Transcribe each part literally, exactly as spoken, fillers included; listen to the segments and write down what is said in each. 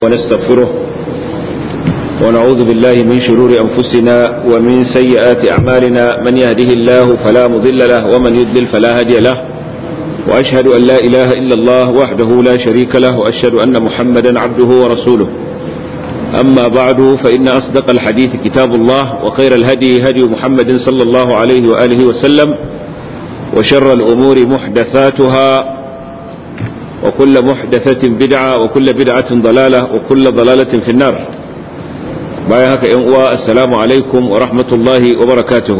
ونستغفره ونعوذ بالله من شرور أنفسنا ومن سيئات أعمالنا من يهده الله فلا مضل له ومن يضلل فلا هادي له وأشهد أن لا إله إلا الله وحده لا شريك له وأشهد أن محمدا عبده ورسوله أما بعد فإن أصدق الحديث كتاب الله وخير الهدي هدي محمد صلى الله عليه وآله وسلم وشر الأمور محدثاتها وكل محدثة بدعة وكل بدعة ضلالة وكل ضلالة في النار. بايهك ينقوى السلام عليكم ورحمة الله وبركاته.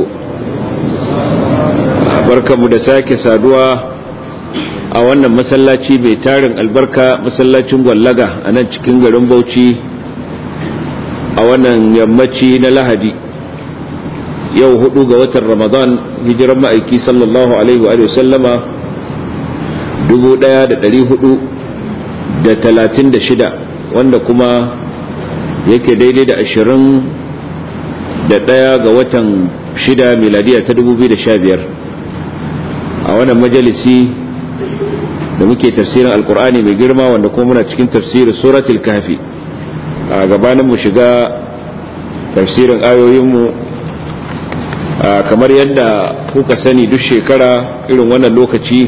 بركة مدساك سادوا أولا مسلاتي بيتارن البركة مسلاتي مغلقة أنا تكين غرم بوتي أولا يمتي نلهدي يو هدوغ وتر رمضان هجر مأيكي صلى الله عليه وآله وسلم dubu ɗaya da ɗari hudu da talatin da shida wanda kuma yake daidai da ashirin da ɗaya ga watan shida miladiya ta dubu biyu da sha biyar a wannan majalisi da muke tafsirin alkur'ani mai girma wanda kuma muna cikin tafsirin suratul kahfi a gabanin mu shiga tafsirin ayoyinmu kamar yadda kuka sani duk shekara irin wannan lokaci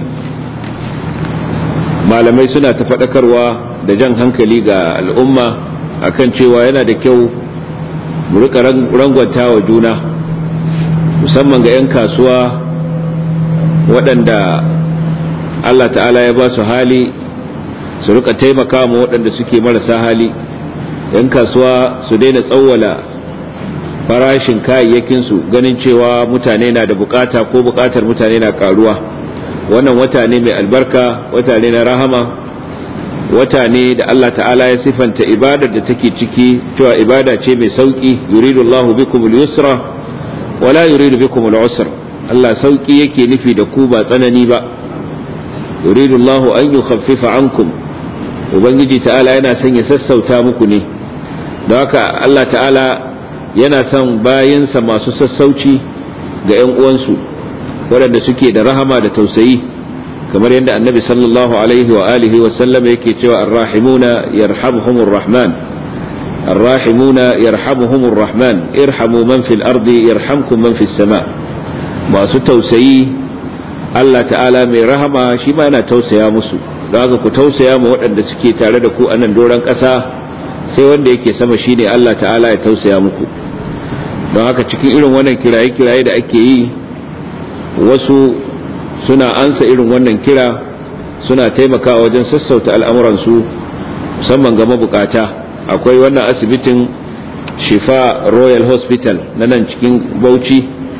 malamai suna ta faɗakarwa da jan hankali ga al'umma akan cewa yana da kyau mu rika rangwanta wa juna musamman ga 'yan kasuwa waɗanda Allah ta'ala ya ba su hali su rika taimaka ma waɗanda suke marasa hali. 'Yan kasuwa su daina tsawwala farashin kayayyakinsu ganin cewa mutane na da bukata ko bukatar mutane na karuwa. Wannan wata ne mai albarka, wata ne na rahama, wata ne da Allah ta'ala ya sifanta ibadar da take ciki cewa ibada ce mai sauki. Yuridu Allahu bikum al-yusra wa la yuridu bikum al-usra. Allah sauki yake nufi da ku ba tsanani ba. Yuridu Allahu an yukhaffifa ankum. Ubangiji ta'ala yana son ya sassauta muku ne. Don haka Allah ta'ala yana son bayinsa masu sassauci ga 'yan uwansu waɗanda suke da rahama da tausayi, kamar yadda annabi sallallahu alaihi wa alihi wa sallam yake cewa arrahimuna yarhamuhumur rahman arrahimuna yarhamuhumur rahman irhamu man fil ardi yarhamkum man fis sama. Masu tausayi Allah ta'ala mai rahama shi ma yana tausaya musu, don haka ku tausaya ma waɗanda suke tare da ku a nan doron ƙasa, sai wanda yake sama shine Allah ta'ala ya tausaya muku. Don haka cikin irin wannan kiraye-kiraye da ake yi, wasu suna ansa irin wannan kira, suna taimakawa wajen sassauta al'amuransu musamman ga mabukata. Akwai wannan asibitin Shifa Royal Hospital na nan cikin Bauchi,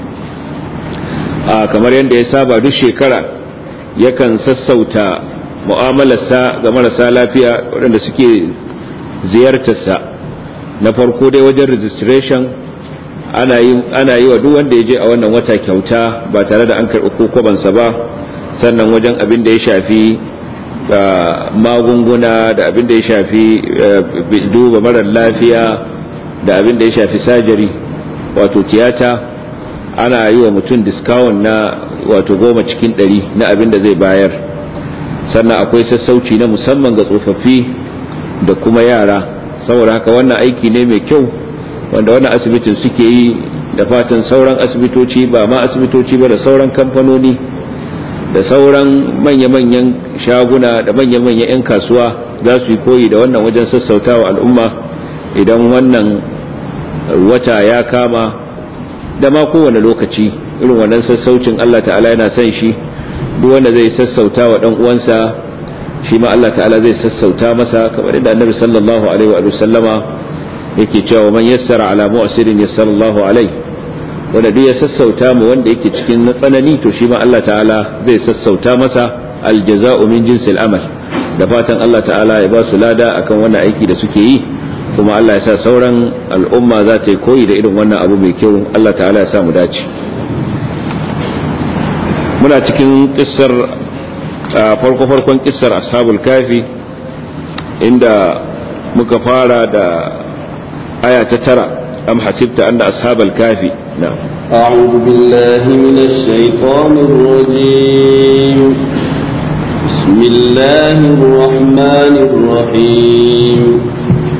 a kamar yadda ya saba duk shekara yakan sassauta mu'amalarsa ga marasa lafiya waɗanda suke ziyartarsa. Na farko dai wajen registration ana yi ana yi wa duk wanda ya je a wannan wata kyauta ba tare da an karɓi ko kwabansa ba. Sannan wajen abin da ya shafi magunguna da abin da ya shafi duba marar lafiya da abin da ya shafi sajari wato tiyata, ana yi wa mutum discount na wato goma cikin ɗari na abin da zai bayar. Sannan akwai sassauci na musamman ga tsofaffi da kuma yara. Saboda haka wannan aiki ne mai kyau wanda wannan asibitin suke yi, da fatan sauran asibitoci, ba ma asibitoci ba da sauran kamfanoni da sauran manya-manyan shaguna da manya-manyan 'yan kasuwa za su yi koyi da wannan wajen sassautawa al'umma idan wannan wata ya kama, da ma kowane lokaci irin wannan sassaucin Allah ta'ala yana son shi. Duk wanda zai sassauta wa dan uwansa shi ma Allah ta'ala zai sassauta masa, kamar yadda Annabi sallallahu alaihi wa sallama yake cewa man yassara ala mu'sirin yassara Allahu alai. Wanda duk ya sassauta mu wanda yake cikin tsanani to shi ma Allah ta'ala zai sassauta masa. Aljaza'u min jinsil amal. Da fatan Allah ta'ala ya ba su lada akan wannan aiki da suke yi, kuma Allah ya sa sauran al'umma za ta yi koyi da irin wannan abu mai kyau. Allah ta'ala ya sa mu dace. Muna cikin kissar farko farkon kissar ashabul kafi, inda muka fara da آية تترى أم حسبت أن أصحاب الكافي. نعم. أعوذ بالله من الشيطان الرجيم. بسم الله الرحمن الرحيم.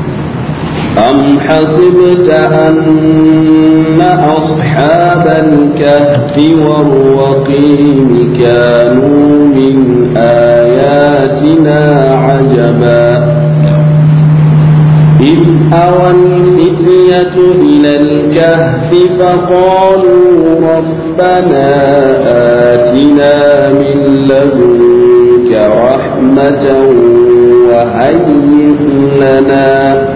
حسبت أن أصحاب الكهف والرقيم كانوا من آياتنا عجبا إذ أوى الفتية إلى الكهف فقالوا ربنا آتنا من لدنك رحمة وهيئ لنا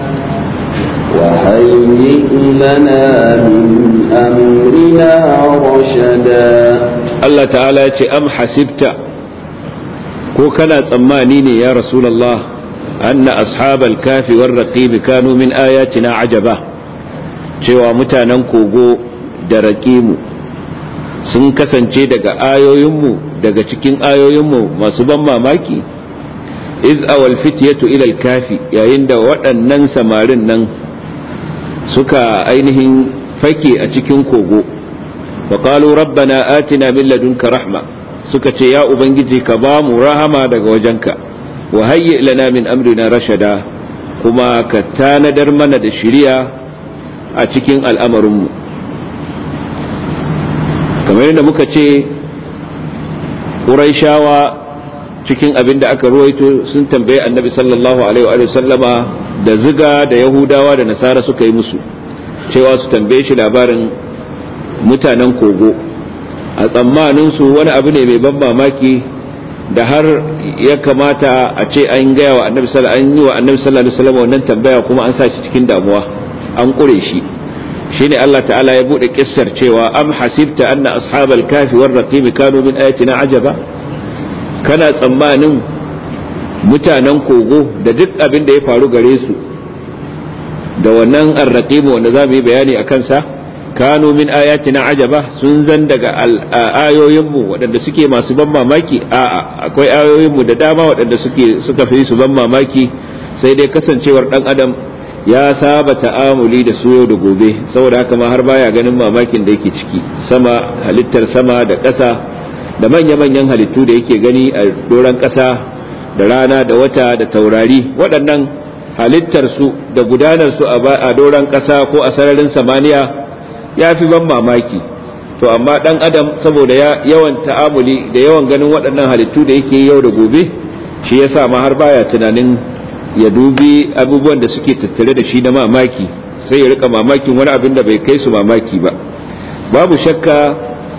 وهيئ لنا من أمرنا رشدا. الله تعالى أم حسبت ko kana tsammani ne ya Rasulullah anna ashabal kafi war raqib kanu min ayatina ajaba, cewa mutanen kogo da raqimu sun kasance daga ayoyinmu daga cikin ayoyinmu masu ban mamaki. iz awal fityatu ila al kafi, yayin da waɗannan samarin nan suka ainihin fake a cikin kogo, wa qalu rabbana atina min ladunka rahma, suka ce ya ubangiji ka ba mu rahama daga wajenka, wa hayyi lana min amrina rashada, kuma ka tanadar mana da shiriya a cikin al'amarinmu. kamar yadda muka ce Qurayshawa cikin abin da aka ruwaito sun tambaye annabi sallallahu alaihi wa sallama da ziga da yahudawa da nasara suka yi musu cewa su tambaye shi labarin mutanen kogo, a tsammanin su wani abu ne mai ban mamaki da har ya kamata a ce an gaya wa annabi sallallahu alaihi wa sallam wannan tambaya kuma an sa shi cikin damuwa, an kure shi. shine Allah ta'ala ya bude kissar cewa am hasibta anna ashabal kafi war raqim kanu min ayatina ajaba, kana tsammanin mutanen kogo da duk abin da ya faru gare su da wannan ar-raqim wanda zamu yi bayani akan sa, kanu min ayatina ajaba, sun zan daga ayoyinmu waɗanda suke masu ban mamaki. a'a akwai ayoyinmu da dama waɗanda suke suka fi su ban mamaki, sai dai kasancewar dan adam ya saba ta'amuli da su yau da gobe, saboda haka ma har baya ganin mamakin da yake ciki. Sama, halittar sama da ƙasa da manya-manyan halittu da yake gani a doron ƙasa, da rana da wata da taurari, waɗannan halittar su da gudanar su a doron ƙasa ko a sararin samaniya ya fi ban mamaki. To amma ɗan adam saboda yawan ta'amuli da yawan ganin waɗannan halittu da yake yau da gobe, shi yasa ma har baya tunanin ya dubi abubuwan da suke tattare da shi na mamaki, sai ya rika mamakin wani abin da bai kai su mamaki ba. Babu shakka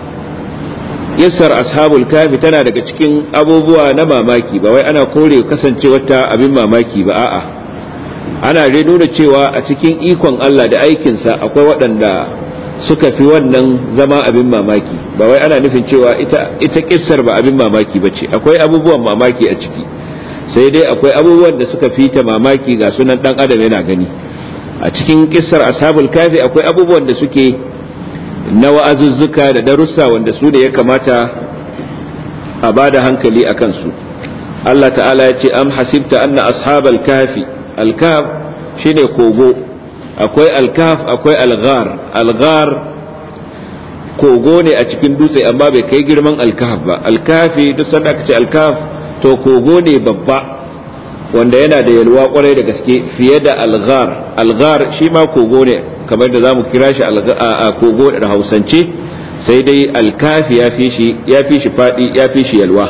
kissar ashabul kafi tana daga cikin abubuwa na mamaki, ba wai ana kore kasancewar ta abin mamaki ba, a'a ana dai nuna cewa a cikin ikon Allah da aikinsa akwai waɗanda suka fi wannan zama abin mamaki. Ba wai ana nufin cewa ita ita kissar ba abin mamaki bace, akwai abubuwan mamaki a ciki, sai dai akwai abubuwan da suka fita mamaki ga sunan dan adam yana gani. A cikin kissar ashabul kafi akwai abubuwan da suke na wa'azuzzuka da darussa wanda su ne ya kamata a bada hankali a kansu. Allah ta'ala ya ce am hasibta anna ashabal kafi, al-kaf shine kogo, akwai al-kaf akwai al-ghar. Al-ghar kogo ne a cikin dutse amma bai kai girman al-kaf ba. Al-kafi duk sanda aka ce al-kaf to kogo ne babba wanda yana da yalwa kwarai da gaske fiye da alghar. Alghar shi ma kogo ne kamar da zamu kira shi a kogo da Hausance, sai dai alkafi ya fi shi ya fi shi fadi ya fi shi yalwa.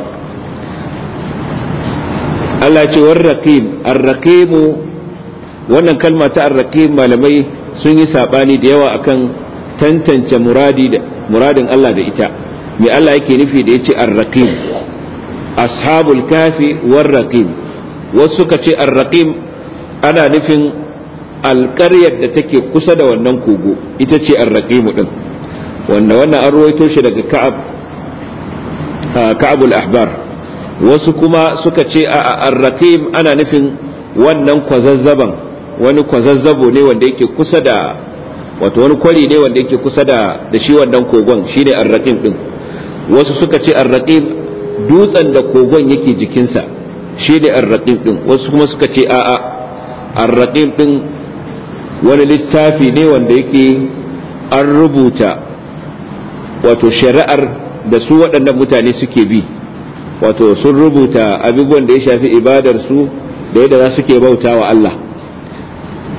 Allah ce war raqim, ar-raqimu, wannan kalma ta ar-raqim malamai sun yi sabani da yawa akan tantance muradi da muradin Allah da ita. Me Allah yake nufi da yace ar-raqim, ashabul kafi war raqim? Wasu suka ce ar-raqim ana nufin alƙaryar da take kusa da wannan kogo, ita ce ar-raqim din, wanda wannan an ruwaito shi daga Ka'ab Ka'abul Ahbar. Wasu kuma suka ce a ar-raqim ana nufin wannan kwazazzaban, wani kwazazzabo ne wanda yake kusa da, wato wani kwari ne wanda yake kusa da da shi wannan kogon, shine ar-raqim din. Wasu suka ce ar-raqim dutsen da kogon yake jikinsa shi ne ar-raqim din. Wasu kuma suka ce a'a ar-raqim din wani littafi ne wanda yake an rubuta wato shari'ar da su waɗannan mutane suke bi, wato sun rubuta abubuwan da ya shafi ibadar su da yadda za su ke bauta wa Allah.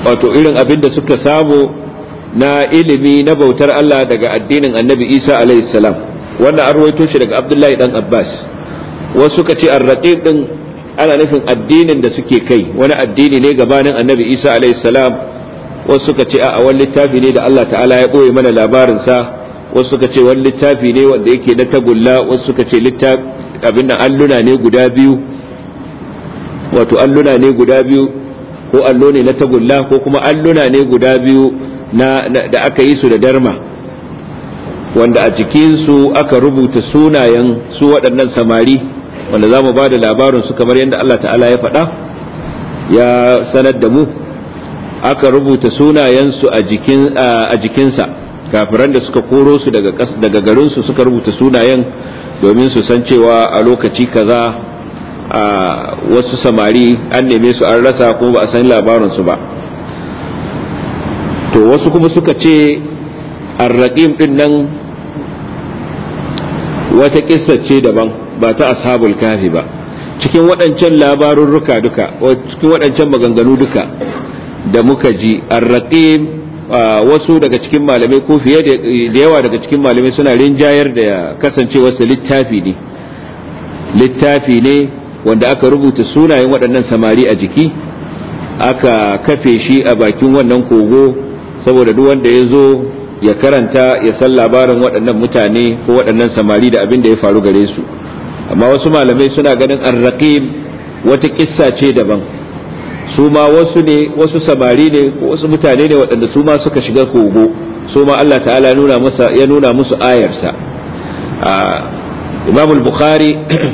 wato irin abin da suka samu na ilimi na bautar Allah daga addinin annabi Isa alaihi salam. wannan an rawaito shi daga Abdullahi dan Abbas. Wasu suka ce ar-raqib din ana nufin addinin da suke kai, wani addini ne gabanin annabi Isa alaihi salam. Wasu suka ce a wani littafi ne da Allah ta'ala ya boye mana labarin sa. Wasu suka ce wani littafi ne wanda yake na tagulla. Wasu suka ce littafi abin nan alluna ne guda biyu, wato alluna ne guda biyu, ko allo ne na tagulla ko kuma alluna ne guda biyu na da aka yi su da darma, wanda a cikinsu aka rubuta sunayen su waɗannan samari wanda za mu ba da labarinsu kamar yadda Allah ta'ala ya faɗa ya sanar da mu. Aka rubuta sunayensu a jikinsa, kafiran da suka koro su daga garinsu suka rubuta sunayen domin su san cewa a lokaci kaza a wasu samari an neme su an rasa kuma ba a san labarinsu ba. To wasu kuma suka ce ar-raqim din nan wata kissa ce daban, ba ta ashabul kafi ba. Cikin waɗancan labarurruka duka, cikin waɗancan maganganu duka da muka ji, ar-raqim wasu daga cikin malamai ko fiye da yawa daga cikin malamai suna rinjayar da kasancewarsa littafi ne littafi ne wanda aka rubuta sunayen waɗannan samari a jiki, aka kafe shi a bakin wannan kogo saboda duk wanda ya zo ya karanta ya san labarin waɗannan mutane ko waɗannan samari da abin da ya faru gare su. Amma wasu malamai suna ganin ar-raqim wata kissa ce daban, su ma wasu ne wasu samari ne ko wasu mutane ne waɗanda su ma suka shiga kogo, su ma Allah ta'ala ya nuna masa ya nuna musu ayarsa. Imam al-Bukhari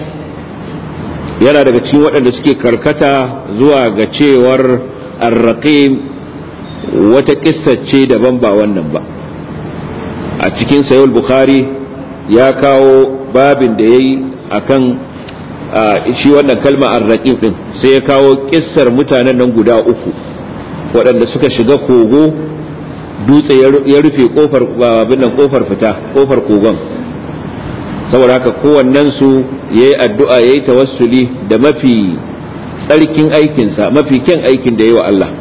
yana daga cikin waɗanda suke karkata zuwa ga cewar ar-raqim wata kissa ce daban ba wannan ba. A cikin sahih al-Bukhari ya kawo babin da yayi akan shi wannan kalma ar-raqib din, sai ya kawo kissar mutanen nan guda uku waɗanda suka shiga kogo, dutse ya rufe kofar abin nan kofar fita kofar kogon, saboda haka kowannen su yayi addu'a yayi tawassuli da mafi tsarkin aikin sa, mafi kyan aikin da yayi wa Allah.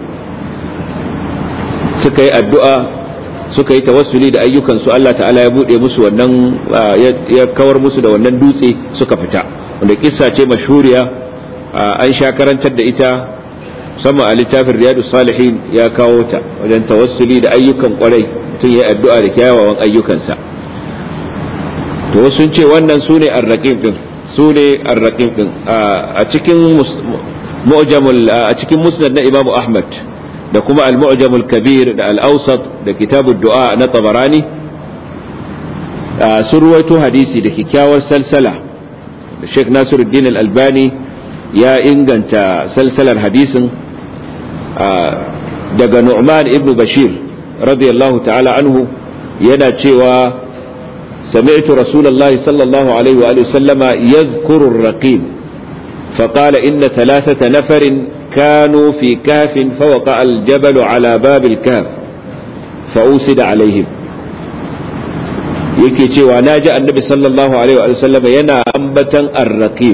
Suka yi addu'a, suka yi tawassuli da ayyukan su, Allah ta'ala ya bude musu wannan, ya kawar musu da wannan dutse suka fita. Wanda kissa ce mashhuriya, an sha karantar da ita musamman a littafin Riyadus Salihin ya kawo ta wajen tawassuli da ayyukan kwarai, tun yayi addu'a da kyawawan ayyukansa. To sun ce wannan sune ar-raqib din, sune ar-raqib din a cikin mu'jamul a cikin musnad na Imam Ahmad da kuma al-mu'jamul kabir da al-awsat da kitabud du'a na Tabarani sun ruwaito hadisi da kyakkyawar salsala. Sheikh Nasiruddin Al-Albani ya inganta salsalar hadisin daga Nu'man ibn Bashir radiyallahu ta'ala anhu, yana cewa sami'tu Rasulullahi sallallahu alaihi wa sallama yadhkuru ar-raqib faqala inna thalathata nafarin kanu fi kahfin fawaqa'a al-jabalu ala bab al-kahf fa'usida alaihim. Yake cewa na ji annabi sallallahu alaihi wa sallam yana ambatan ar-raqib,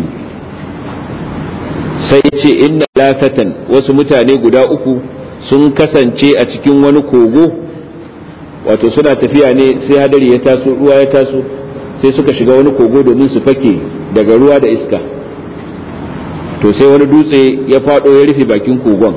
sai ce inna latatan, wasu mutane guda uku sun kasance a cikin wani kogo, wato suna tafiya ne sai hadari ya taso, ruwa ya taso, sai suka shiga wani kogo domin su fake daga ruwa da iska. To sai wani dutse ya fado ya rufe bakin kogon,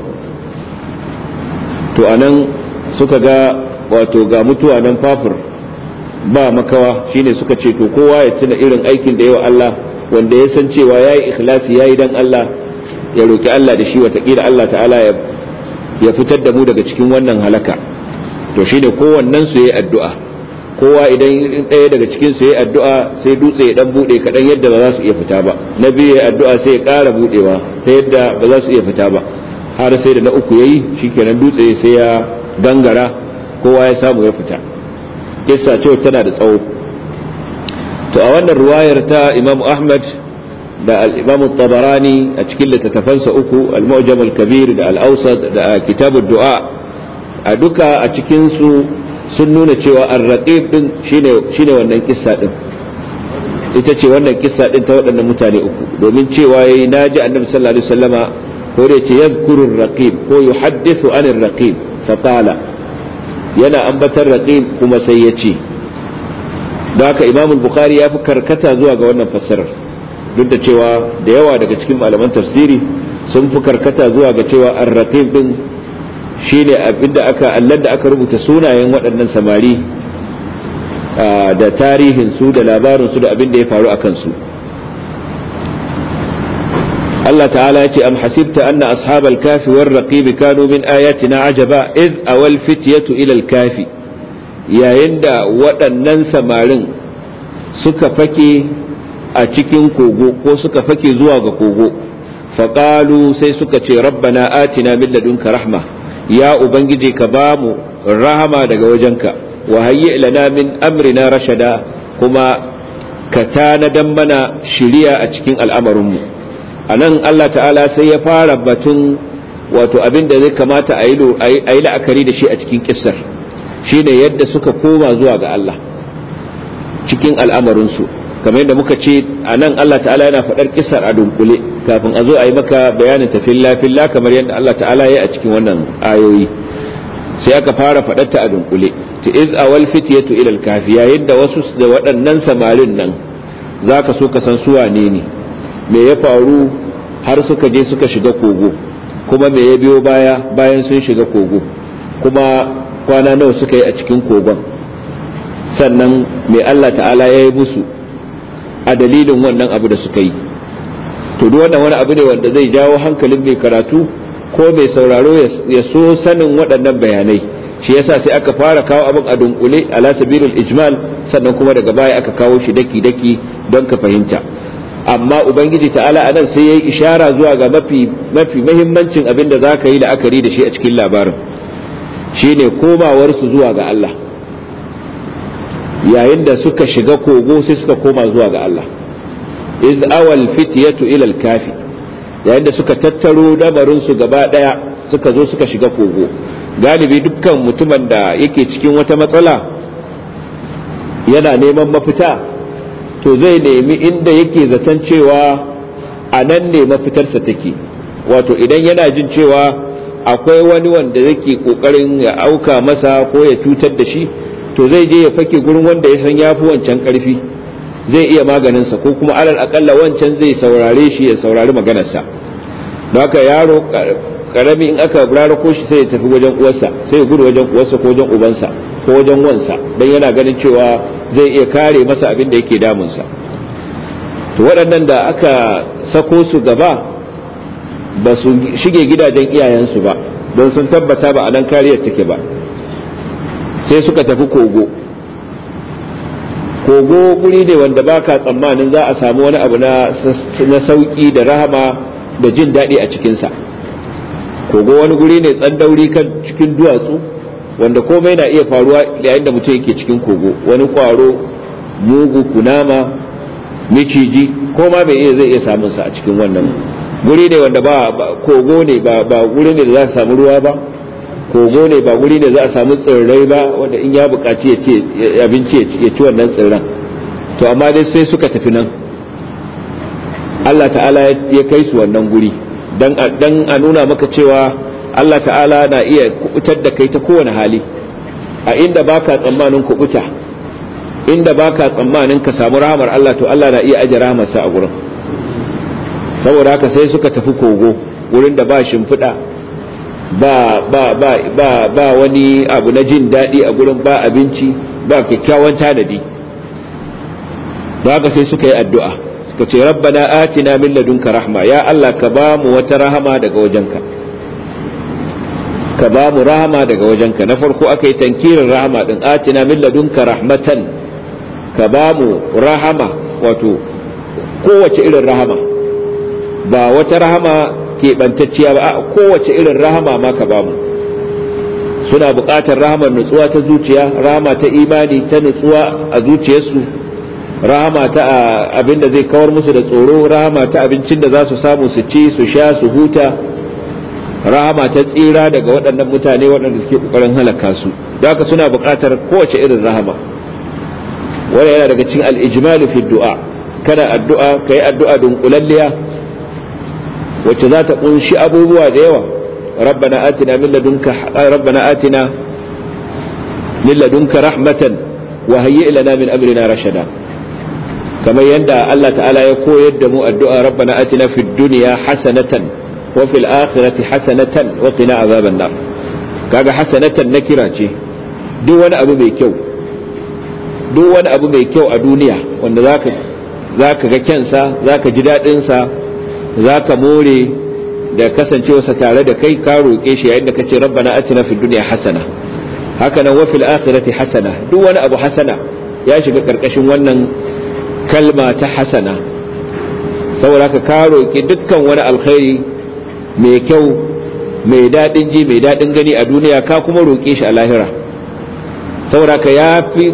to anan suka ga wato ga mutuwa nan fafur ba makawa, shine suka ce to kowa ya tuna irin aikin da yawa Allah, wanda ya san cewa yayi ikhlasi yayi dan Allah, ya roki Allah da shi, watakila Allah ta'ala ya ya fitar da mu daga cikin wannan halaka. To shine kowannen su yayi addu'a, kowa idan ɗaya daga cikin su yayi addu'a sai dutse ya dan bude kadan yadda ba za su iya fita ba, na biyu yayi addu'a sai ya ƙara budewa ta yadda ba za su iya fita ba, har sai da na uku yayi, shikenan dutse sai ya gangara, kowa ya samu ya fita. Kissa ce tana da tsawo. To a wannan ruwayar ta Imam Ahmad da al-Imam Tabarani a cikin littattafansa uku, al-Mu'jam al-Kabir da al-Awsat da Kitabud Du'a, a duka a cikin su sun nuna cewa ar-raqib din shine shine wannan kissa din, ita ce wannan kissa din ta waɗannan mutane uku, domin cewa yayi naji Annabi sallallahu alaihi wasallama ko da ce yadhkuru ar-raqib ko yuhaddithu an ar-raqib fa qala yana ambatar raqib kuma sai ya ce da haka Imam al-Bukhari ya fi karkata zuwa ga wannan fassarar duk da cewa da yawa daga cikin malaman tafsiri sun fi karkata zuwa ga cewa ar-raqib din shine abinda aka allan da aka rubuta sunayen waɗannan samari da tarihin su da labarin su da abin da ya faru akan su Allah ta'ala ya ce am hasibta anna ashabal kafi war raqib kanu min ayatina ajaba id awal fityatu ila al kafi yayin da waɗannan samarin suka fake a cikin kogo ko suka fake zuwa ga kogo faqalu sai suka ce rabbana atina min ladunka rahma ya ubangiji ka bamu rahama daga wajenka wa hayyi lana min amrina rashada kuma ka tanadan mana shiriya a cikin al'amarinmu a nan Allah ta'ala sai ya fara batun wato abin da zai kamata a yi la'akari da shi a cikin kissar shine yadda suka koma zuwa ga Allah cikin al'amarinsu kamar yadda muka ce a nan Allah ta'ala yana faɗar kissar a dunkule kafin a zo a yi maka bayanin ta filla filla kamar yadda Allah ta'ala ya yi a cikin wannan ayoyi sai aka fara faɗar ta a dunkule ta iz awal fityatu ila al-kafi yayin da wasu da waɗannan samarin nan zaka so ka san su wane ne me ya faru har suka je suka shiga kogo kuma me ya biyo baya bayan sun shiga kogo kuma kwana nawa suka yi a cikin kogon sannan me Allah ta'ala ya yi musu a dalilin wannan abu da suka yi to duk wannan wani abu ne wanda zai jawo hankalin mai karatu ko mai sauraro ya so sanin waɗannan bayanai shi yasa sai aka fara kawo abin a dunkule ala sabilul ijmal sannan kuma daga baya aka kawo shi daki daki don ka fahimta amma ubangiji ta'ala anan sai yayi ishara zuwa ga mafi mafi muhimmancin abin da zaka yi la'akari da shi a cikin labarin shine komawar su zuwa ga Allah yayin da suka shiga kogo sai suka koma zuwa ga Allah iz awal fityatu ila al-kafi yayin da suka tattaro dabarin su gaba daya suka zo suka shiga kogo galibi dukkan mutumin da yake cikin wata matsala yana neman mafita to zai nemi inda yake zaton cewa a nan ne mafitarsa take wato idan yana jin cewa akwai wani wanda yake kokarin ya auka masa ko ya cutar da shi to zai je ya fake gurin wanda ya san yafi wancan karfi zai iya maganinsa ko kuma alal akalla wancan zai saurare shi ya saurari maganarsa don haka yaro karami in aka rarako shi sai ya tafi wajen uwarsa sai ya gudu wajen uwarsa ko wajen ubansa ko wajen wansa don yana ganin cewa zai iya kare masa abin da yake damunsa to waɗannan da aka sako su gaba ba su shige gidajen iyayensu ba don sun tabbata ba a nan kariyar take ba sai suka tafi kogo kogo guri ne wanda baka tsammanin za a samu wani abu na sauki da rahama da jin daɗi a cikinsa kogo wani guri ne tsandauri kan cikin duwatsu wanda komai na iya faruwa yayin da mutum yake cikin kogo wani kwaro mugu kunama miciji ko ma bai iya zai iya samun sa a cikin wannan guri ne wanda ba kogo ne ba ba guri ne da za a samu ruwa ba kogo ne ba guri ne za a samu tsirrai ba wanda in ya buƙaci ya ce abinci ya ci wannan tsirran to amma dai sai suka tafi nan Allah ta'ala ya kai su wannan guri dan dan a nuna maka cewa Allah ta'ala na iya kubutar da kai ta kowane hali a inda baka tsammanin kubuta inda baka tsammanin ka samu rahamar Allah to Allah na iya aje rahamarsa a gurin saboda haka sai suka tafi kogo wurin da ba shimfiɗa ba ba ba ba ba wani abu na jin daɗi a gurin ba abinci ba kyakkyawan tanadi don haka sai suka yi addu'a suka ce rabbana atina min ladunka rahma ya Allah ka ba mu wata rahama daga wajenka ka ba mu rahama daga wajenka na farko aka yi tankirin rahama din atina min ladunka rahmatan ka ba mu rahama wato kowace irin rahama ba wata rahama keɓantacciya ba a kowace irin rahama ma ka ba mu suna buƙatar rahamar nutsuwa ta zuciya rahama ta imani ta nutsuwa a zuciyarsu rahama ta abin da zai kawar musu da tsoro rahama ta abincin da za su samu su ci su sha su huta rahama ta tsira daga waɗannan mutane waɗanda suke ƙoƙarin halaka su don haka suna buƙatar kowace irin rahama wanda yana daga cikin al-ijmalu fi du'a kada addu'a kai addu'a dunkulalliya wacce za ta kunshi abubuwa da yawa rabbana atina min ladunka rabbana atina min ladunka rahmatan wa hayyi' lana min amrina rashada kamar yadda Allah ta'ala ya koyar da mu addu'a rabbana atina fid dunya hasanatan wa fil akhirati hasanatan wa qina azaban nar kaga hasanatan nakira ce duk wani abu mai kyau duk wani abu mai kyau a duniya wanda zaka zaka ga kyansa zaka ji dadin sa zaka more da kasancewarsa tare da kai ka roke shi yayin da kace rabbana atina fid dunya hasana haka nan wa fil akhirati hasana duk wani abu hasana ya shiga karkashin wannan kalma ta hasana saboda ka ka roki dukkan wani alkhairi mai kyau mai dadin ji mai dadin gani a duniya ka kuma roke shi a lahira saboda ka yafi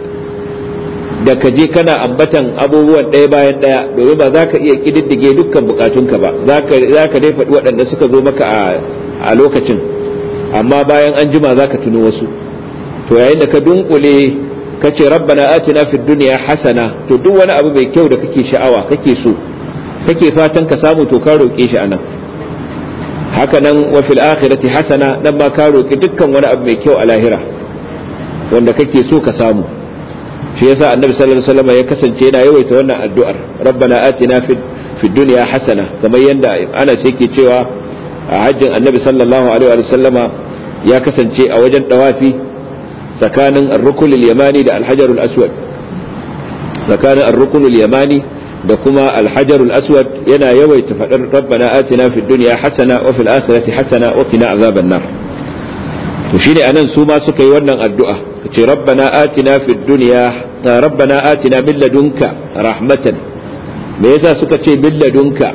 da ka je kana ambatan abubuwan ɗaya bayan ɗaya domin ba za ka iya ƙididdige dukkan bukatunka ba za ka dai faɗi waɗanda suka zo maka a lokacin amma bayan an jima za ka tuno wasu to yayin da ka dunkule ka ce rabbana atina fid dunya hasana to duk wani abu mai kyau da kake sha'awa kake so kake fatan ka samu to ka roƙe shi anan haka nan wa fil akhirati hasana dan ma ka roƙi dukkan wani abu mai kyau a lahira wanda kake so ka samu shi yasa annabi sallallahu alaihi wasallam ya kasance yana yawaita wannan addu'ar rabbana atina fid fid dunya hasana kamar yanda Anas yake cewa a hajjin annabi sallallahu alaihi wasallama ya kasance a wajen dawafi tsakanin ar-rukn al-yamani da al-hajar al-aswad tsakanin ar-rukn al-yamani da kuma al-hajar al-aswad yana yawaita fadar rabbana atina fid dunya hasana wa fil akhirati hasana wa qina azaban nar to shine anan su ma suka yi wannan addu'a kace rabbana atina fid dunya rabbana atina min ladunka rahmatan me yasa suka ce min ladunka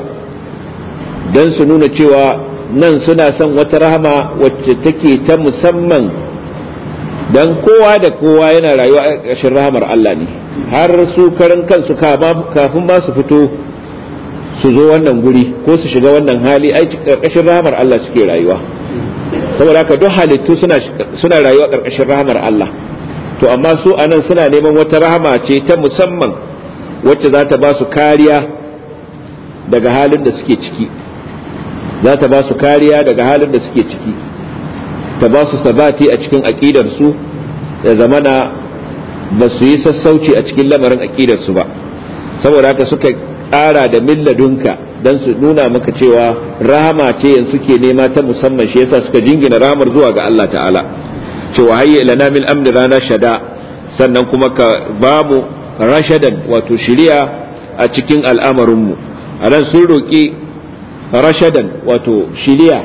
dan su nuna cewa nan suna son wata rahama wacce take ta musamman dan kowa da kowa yana rayuwa a ƙarshen rahamar Allah ne har su karan kansu kafin ma su fito su zo wannan guri ko su shiga wannan hali ai ƙarƙashin rahamar Allah suke rayuwa saboda haka duk halittu suna suna rayuwa ƙarƙashin rahamar Allah to amma su anan suna neman wata rahama ce ta musamman wacce za ta ba su kariya daga halin da suke ciki za ta ba su kariya daga halin da suke ciki ta ba su sabati a cikin aƙidarsu da zamana ba su yi sassauci a cikin lamarin aƙidarsu ba saboda haka suka ƙara da milladunka don su nuna maka cewa rahama ce yanzu suke nema ta musamman shi yasa suka jingina rahamar zuwa ga Allah ta'ala cewa hayya lana min amri rana shada sannan kuma ka ba mu rashadan wato shiriya a cikin al'amarinmu a nan sun roƙi rashadan wato shiriya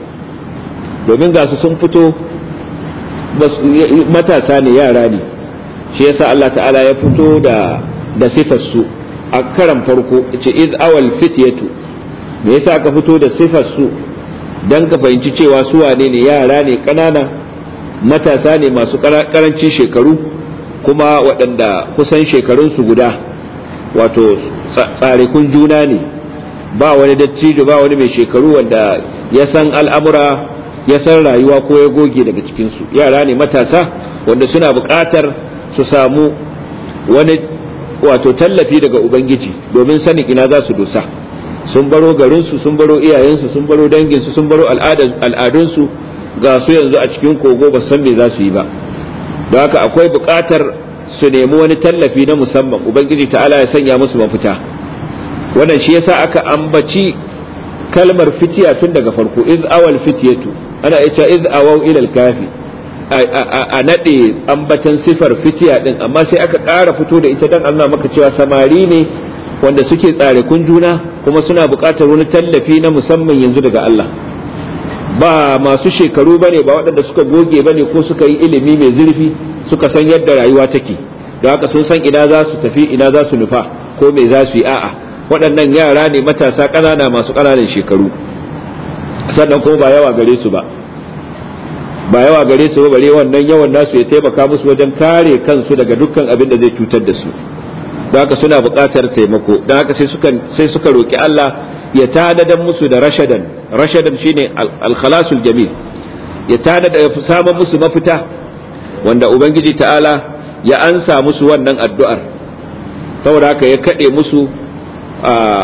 domin ga su sun fito matasa ne yara ne shi yasa Allah ta'ala ya fito da da sifar su a karan farko ce iz awal fityatu me yasa aka fito da sifar su dan ka fahimci cewa su wane ne yara ne kanana matasa ne masu karancin shekaru kuma waɗanda kusan shekarunsu guda wato tsarikun juna ne ba wani dattijo ba wani mai shekaru wanda ya san al'amura ya san rayuwa ko ya goge daga cikinsu yara ne matasa wanda suna buƙatar su samu wani wato tallafi daga ubangiji domin sanin ina za su dosa sun baro garinsu sun baro iyayensu sun baro danginsu sun baro al'adunsu ga su yanzu a cikin kogo ba san me za su yi ba don haka akwai buƙatar su nemi wani tallafi na musamman ubangiji ta'ala ya sanya musu mafita wannan shi yasa aka ambaci kalmar fitiya tun daga farko iz awal fitiyatu ana ita iz awau ila al-kafi a nade ambatan sifar fitiya din amma sai aka ƙara fito da ita dan Allah maka cewa samari ne wanda suke tsare kun juna kuma suna buƙatar wani tallafi na musamman yanzu daga Allah ba masu shekaru bane ba waɗanda suka goge bane ko suka yi ilimi mai zurfi suka san yadda rayuwa take don haka sun san ina za su tafi ina za su nufa ko me za su yi a'a waɗannan yara ne matasa ƙanana masu ƙananan shekaru sannan kuma ba yawa gare su ba ba yawa gare su ba bare wannan yawan nasu ya taimaka musu wajen kare kansu daga dukkan abin da zai cutar da su don haka suna buƙatar taimako don haka sai suka sai suka roki Allah ya tanadan musu da rashadan rashadan shine al-khalasul jamil ya tanada ya samu musu mafita wanda ubangiji ta'ala ya ansa musu wannan addu'ar saboda haka ya kade musu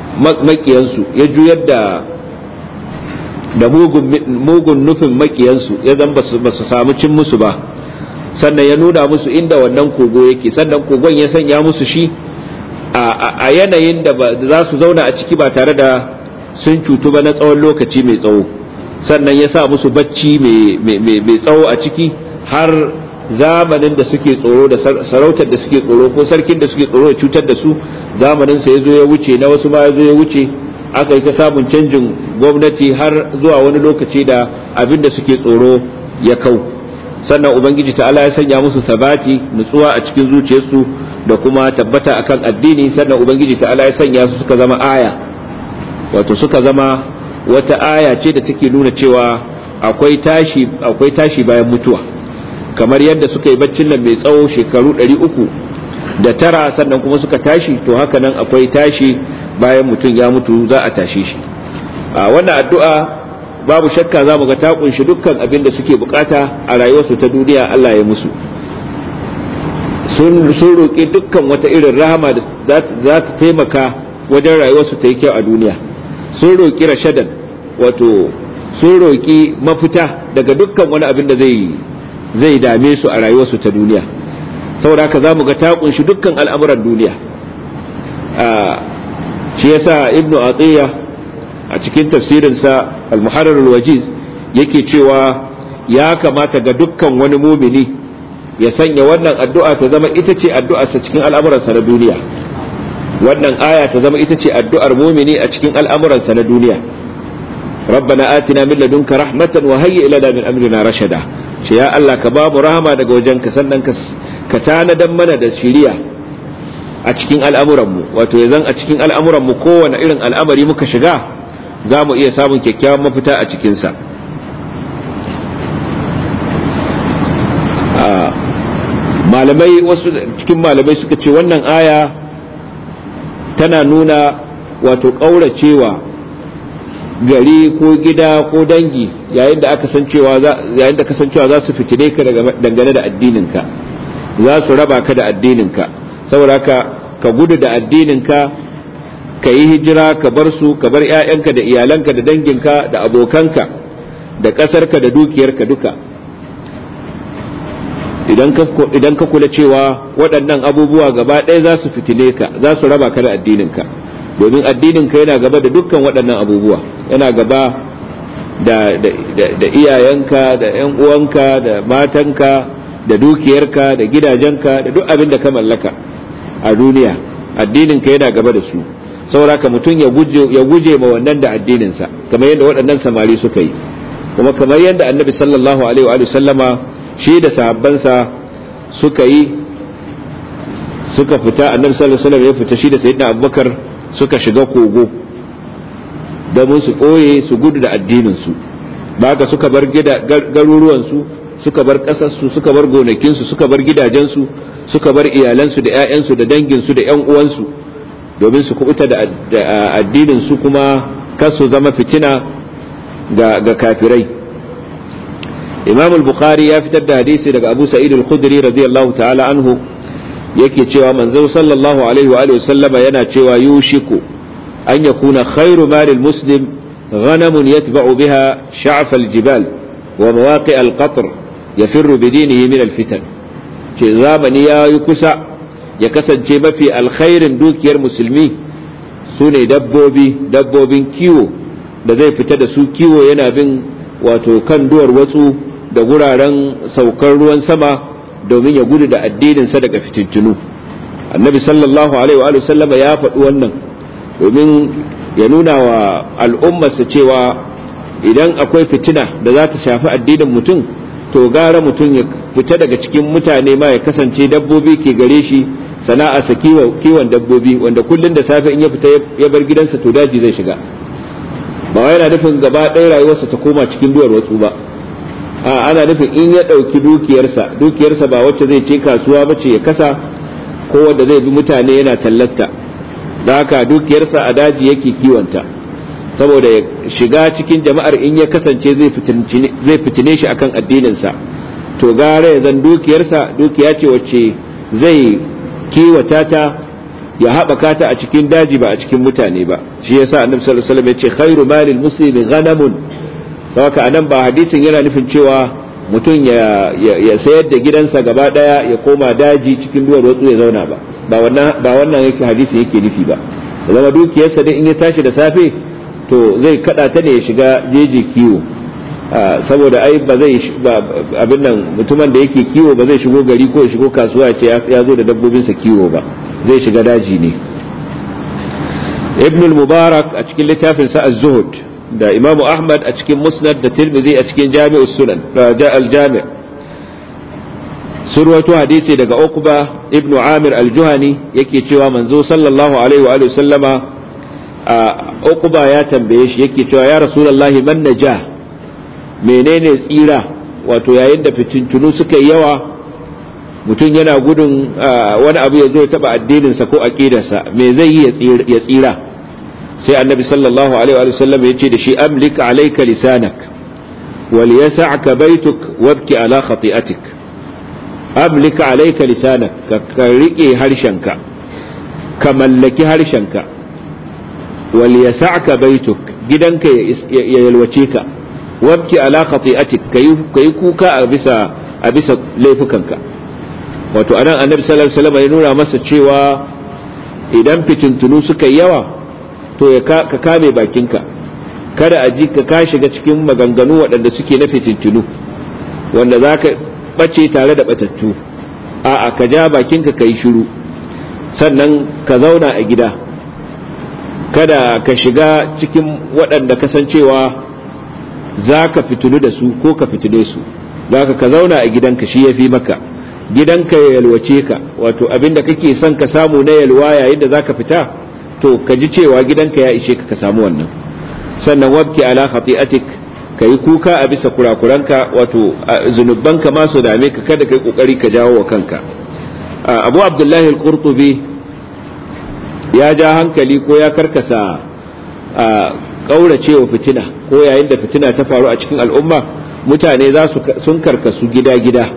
makiyansu, ya juyar da da mugun nufin makiyansu, ya zan ba su samu cin musu ba, sannan ya nuna musu inda wannan kogo yake, sannan kogon ya sanya musu shi a yanayin da za su zauna a ciki ba tare da sun cutu ba na tsawon lokaci mai tsawo, sannan ya sa musu bacci mai tsawo a ciki har zamanin da suke tsoro da sarautar da suke tsoro ko sarkin da suke tsoro ya cutar da su, zamanin sa ya zo ya wuce, na wasu ma ya zo ya wuce, aka yi ta samun canjin gwamnati har zuwa wani lokaci da abin da suke tsoro ya kau. Sannan ubangiji ta'ala ya sanya musu sabati, nutsuwa a cikin zuciyarsu da kuma tabbata akan addini. Sannan ubangiji ta'ala ya sanya su suka zama aya, wato suka zama wata aya ce da take nuna cewa akwai tashi akwai tashi bayan mutuwa, kamar yadda suka yi baccin nan mai tsawo shekaru ɗari uku da tara sannan kuma suka tashi, to haka nan akwai tashi bayan mutum ya mutu za a tashe shi. a wannan addu'a babu shakka za mu ga ta kunshi dukkan abin da suke bukata a rayuwarsu ta duniya Allah ya musu. sun roƙi dukkan wata irin rahama da za ta taimaka wajen rayuwarsu ta yi kyau a duniya. Sun roƙi rashadan, wato sun roƙi mafita daga dukkan wani abin da zai zai dame su a rayuwarsu ta duniya. Saboda haka za mu ga ta kunshi dukkan al'amuran duniya. shi yasa ibnu atiya a cikin tafsirinsa al-muharrar al-wajiz yake cewa ya kamata ga dukkan wani mumini ya sanya wannan addu'a ta zama ita ce addu'arsa cikin al'amuransa na duniya, wannan aya ta zama ita ce addu'ar mumini a cikin al'amuransa na duniya. rabbana atina min ladunka rahmatan wa hayyi lana min amrina rashada, shi ya Allah ka ba mu rahama daga wajenka, sannan ka tanadan mana da shiriya a cikin al'amuranmu, wato ya zan a cikin al'amuranmu kowane irin al'amari muka shiga za mu iya samun kyakkyawan mafita a cikinsa. Malamai, wasu cikin malamai suka ce wannan aya tana nuna wato ƙauracewa gari ko gida ko dangi yayin da aka san cewa yayin da kasancewa za su fitine ka dangane da addininka, za su raba ka da addininka, saboda haka ka gudu da addininka, ka yi hijira, ka bar su, ka bar ƴaƴanka da iyalanka da danginka da abokanka da ƙasarka da dukiyarka duka. idan ka idan ka kula cewa waɗannan abubuwa gaba ɗaya za su fitine ka, za su raba ka da addininka, domin addininka yana gaba da dukkan waɗannan abubuwa, yana gaba da da da iyayenka da ƴan uwanka da matanka da dukiyarka da gidajenka da duk abin da ka mallaka a duniya. Addininka yana gaba da su, saboda ka mutum ya guje ya guje ma wannan da addininsa, kamar yadda waɗannan samari suka yi, kuma kamar yadda annabi sallallahu alaihi wa sallama shi da sahabbansa suka yi, suka fita, annabi sallallahu alaihi wasallam ya fita shi da sayyidina abubakar suka shiga kogo domin su ɓoye su gudu da addininsu. ba ka suka bar garuruwansu, suka bar ƙasarsu, suka bar gonakinsu, suka bar gidajensu, suka bar iyalansu da 'ya'yansu da danginsu da 'yan uwansu domin su kubuta da addininsu kuma kar su zama fitina ga kafirai. Imam al-Bukhari ya fitar da hadisi daga Abu Sa'id al-Khudri radiyallahu ta'ala anhu yake cewa manzo sallallahu alaihi wa alihi sallama yana cewa yushiku an yakuna khairu malil muslim غنم يتبع بها شعف الجبال ومواقع القطر يفر بدينه من الفتن. zamani ya yi kusa ya kasance mafi alkhairin dukiyar musulmi su ne dabbobi dabbobin kiwo da zai fita da su kiwo, yana bin wato kan duwar watsu da guraren saukar ruwan sama domin ya gudu da addininsa daga fitintunu. Annabi sallallahu alaihi wa sallama ya faɗi wannan domin ya nuna wa al'ummarsa cewa idan akwai fitina da za ta shafi addinin mutum, to gara mutum ya fita daga cikin mutane ma ya kasance dabbobi ke gare shi, sana'arsa kiwon dabbobi, wanda kullum da safe in ya fita ya bar gidansa to daji zai shiga. Ba wai yana nufin gaba ɗaya rayuwarsa ta koma cikin duwar watsu ba, a ana nufin in ya ɗauki dukiyarsa dukiyarsa ba wacce zai ce kasuwa ba ce ya kasa ko wanda zai bi mutane yana tallata, da haka dukiyarsa a daji yake kiwonta saboda ya shiga cikin jama'ar in ya kasance zai fitine shi akan addininsa, to gara ya zan dukiyarsa dukiya ce wacce zai kiwata ta ya haɓaka ta a cikin daji ba a cikin mutane ba. Shi yasa annabi sallallahu alaihi wasallam ya ce khairu malil muslimi ghanamun. Sawaka anan ba hadisin yana nufin cewa mutum ya, ya, ya sayar da gidansa gaba daya ya koma daji cikin duwar watsu ya zauna ba ba wannan ba wannan yake hadisi yake nufi ba. Ya zama dukiyarsa dai in ya tashi da safe to zai kada ta ne ya shiga jeji kiwo, saboda ai ba zai abin nan mutumin da yake kiwo ba zai shigo gari ko ya shigo kasuwa ya ce ya zo da dabbobinsa kiwo ba, zai shiga daji ne. Ibn al-Mubarak a cikin littafin sa Az-Zuhd da Imamu Ahmad a cikin Musnad da Tirmidhi a cikin Jami'us Sunan da al-Jami' surwatu hadisi daga Uqba ibn Amir al-Juhani yake cewa manzo sallallahu alaihi wa alihi sallama Uqba ya tambaye shi yake cewa ya Rasulullahi man najah, menene tsira? Wato yayin da fitintunu suka yi yawa mutum yana gudun wani abu ya zo ya taba addininsa ko aqidarsa, me zai yi ya tsira? sai annabi sallallahu alaihi wa sallam ya ce da shi amlik alayka lisanak wal yas'aka baytuk wabki ala khati'atik. amlik alayka lisanak, ka rike harshenka, ka mallaki harshenka. wal yas'aka baytuk, gidanka ya yalwace ka. wabki ala khati'atik, kai kuka a bisa a bisa laifukanka. wato anan annabi sallallahu alaihi wa sallam ya nuna masa cewa idan fitintunu suka yi yawa to ya ka kame bakinka, kada a ji ka ka shiga cikin maganganu waɗanda suke na fitintunu wanda za ka ɓace tare da ɓatattu. a'a, ka ja bakinka ka yi shiru, sannan ka zauna a gida, kada ka shiga cikin waɗanda kasancewa za ka fitinu da su ko ka fitine su. za ka zauna a gidanka shi ya fi maka, gidanka ya yalwace ka, wato abinda kake son ka samu na yalwa yayin da za ka fita to ka ji cewa gidanka ya ishe ka ka samu wannan. sannan wabki ala khati'atik, kai kuka a bisa kurakuranka, wato zunubanka ma su dame ka, kada kai kokari ka jawo wa kanka. Abu Abdullah al-Qurtubi ya ja hankali ko ya karkasa kauracewa fitina, ko yayin da fitina ta faru a cikin al'umma mutane za su sun karkasu gida-gida.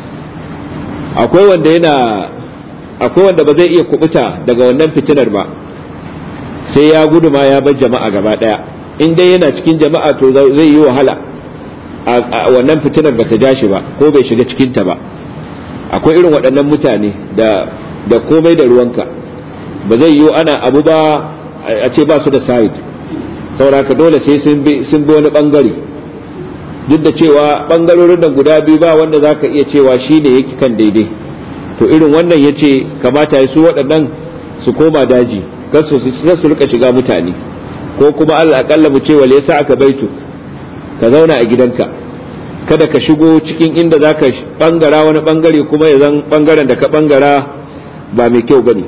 akwai wanda yana akwai wanda ba zai iya kubuta daga wannan fitinar ba sai ya gudu ma ya bar jama'a gaba daya. in dai yana cikin jama'a to zai yi wahala a wannan fitinar ba ta ja shi ba ko bai shiga cikin ta ba. akwai irin waɗannan mutane da da komai da ruwanka, ba zai yi ana abu ba a ce ba su da side, sauraka dole sai sun bi sun bi wani bangare, duk da cewa bangarorin nan guda biyu ba wanda zaka iya cewa shine yake kan daidai. to irin wannan yace kamata ya su waɗannan su koma daji, kasu su rika shiga mutane, ko kuma Allah akalla mu ce wale yasa aka baitu, ka zauna a gidanka, kada ka shigo cikin inda zaka bangara wani bangare kuma ya zan bangaren da ka bangara ba mai kyau bane.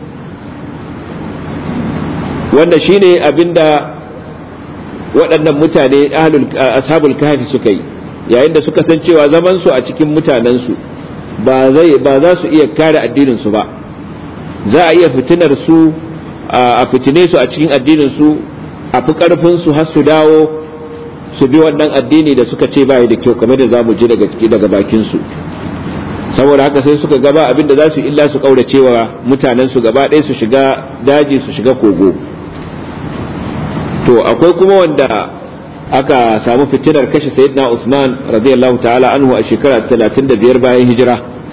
wanda shine abinda waɗannan mutane ahlul ashabul kahfi suka yi yayin da suka san cewa zaman su a cikin mutanen su ba zai ba za su iya kare addinin su ba, za a iya fitinar su a fitine su a cikin addinin su, a fi karfin su har su dawo su bi wannan addini da suka ce bai da kyau, kamar da zamu ji daga daga bakin su. saboda haka sai suka gaba abinda za su illa su kauracewa mutanen su gaba ɗaya, su shiga daji, su shiga kogo. to akwai kuma wanda aka samu fitinar kashe sayyidina Usman radiyallahu ta'ala anhu a shekara talatin da biyar bayan hijira,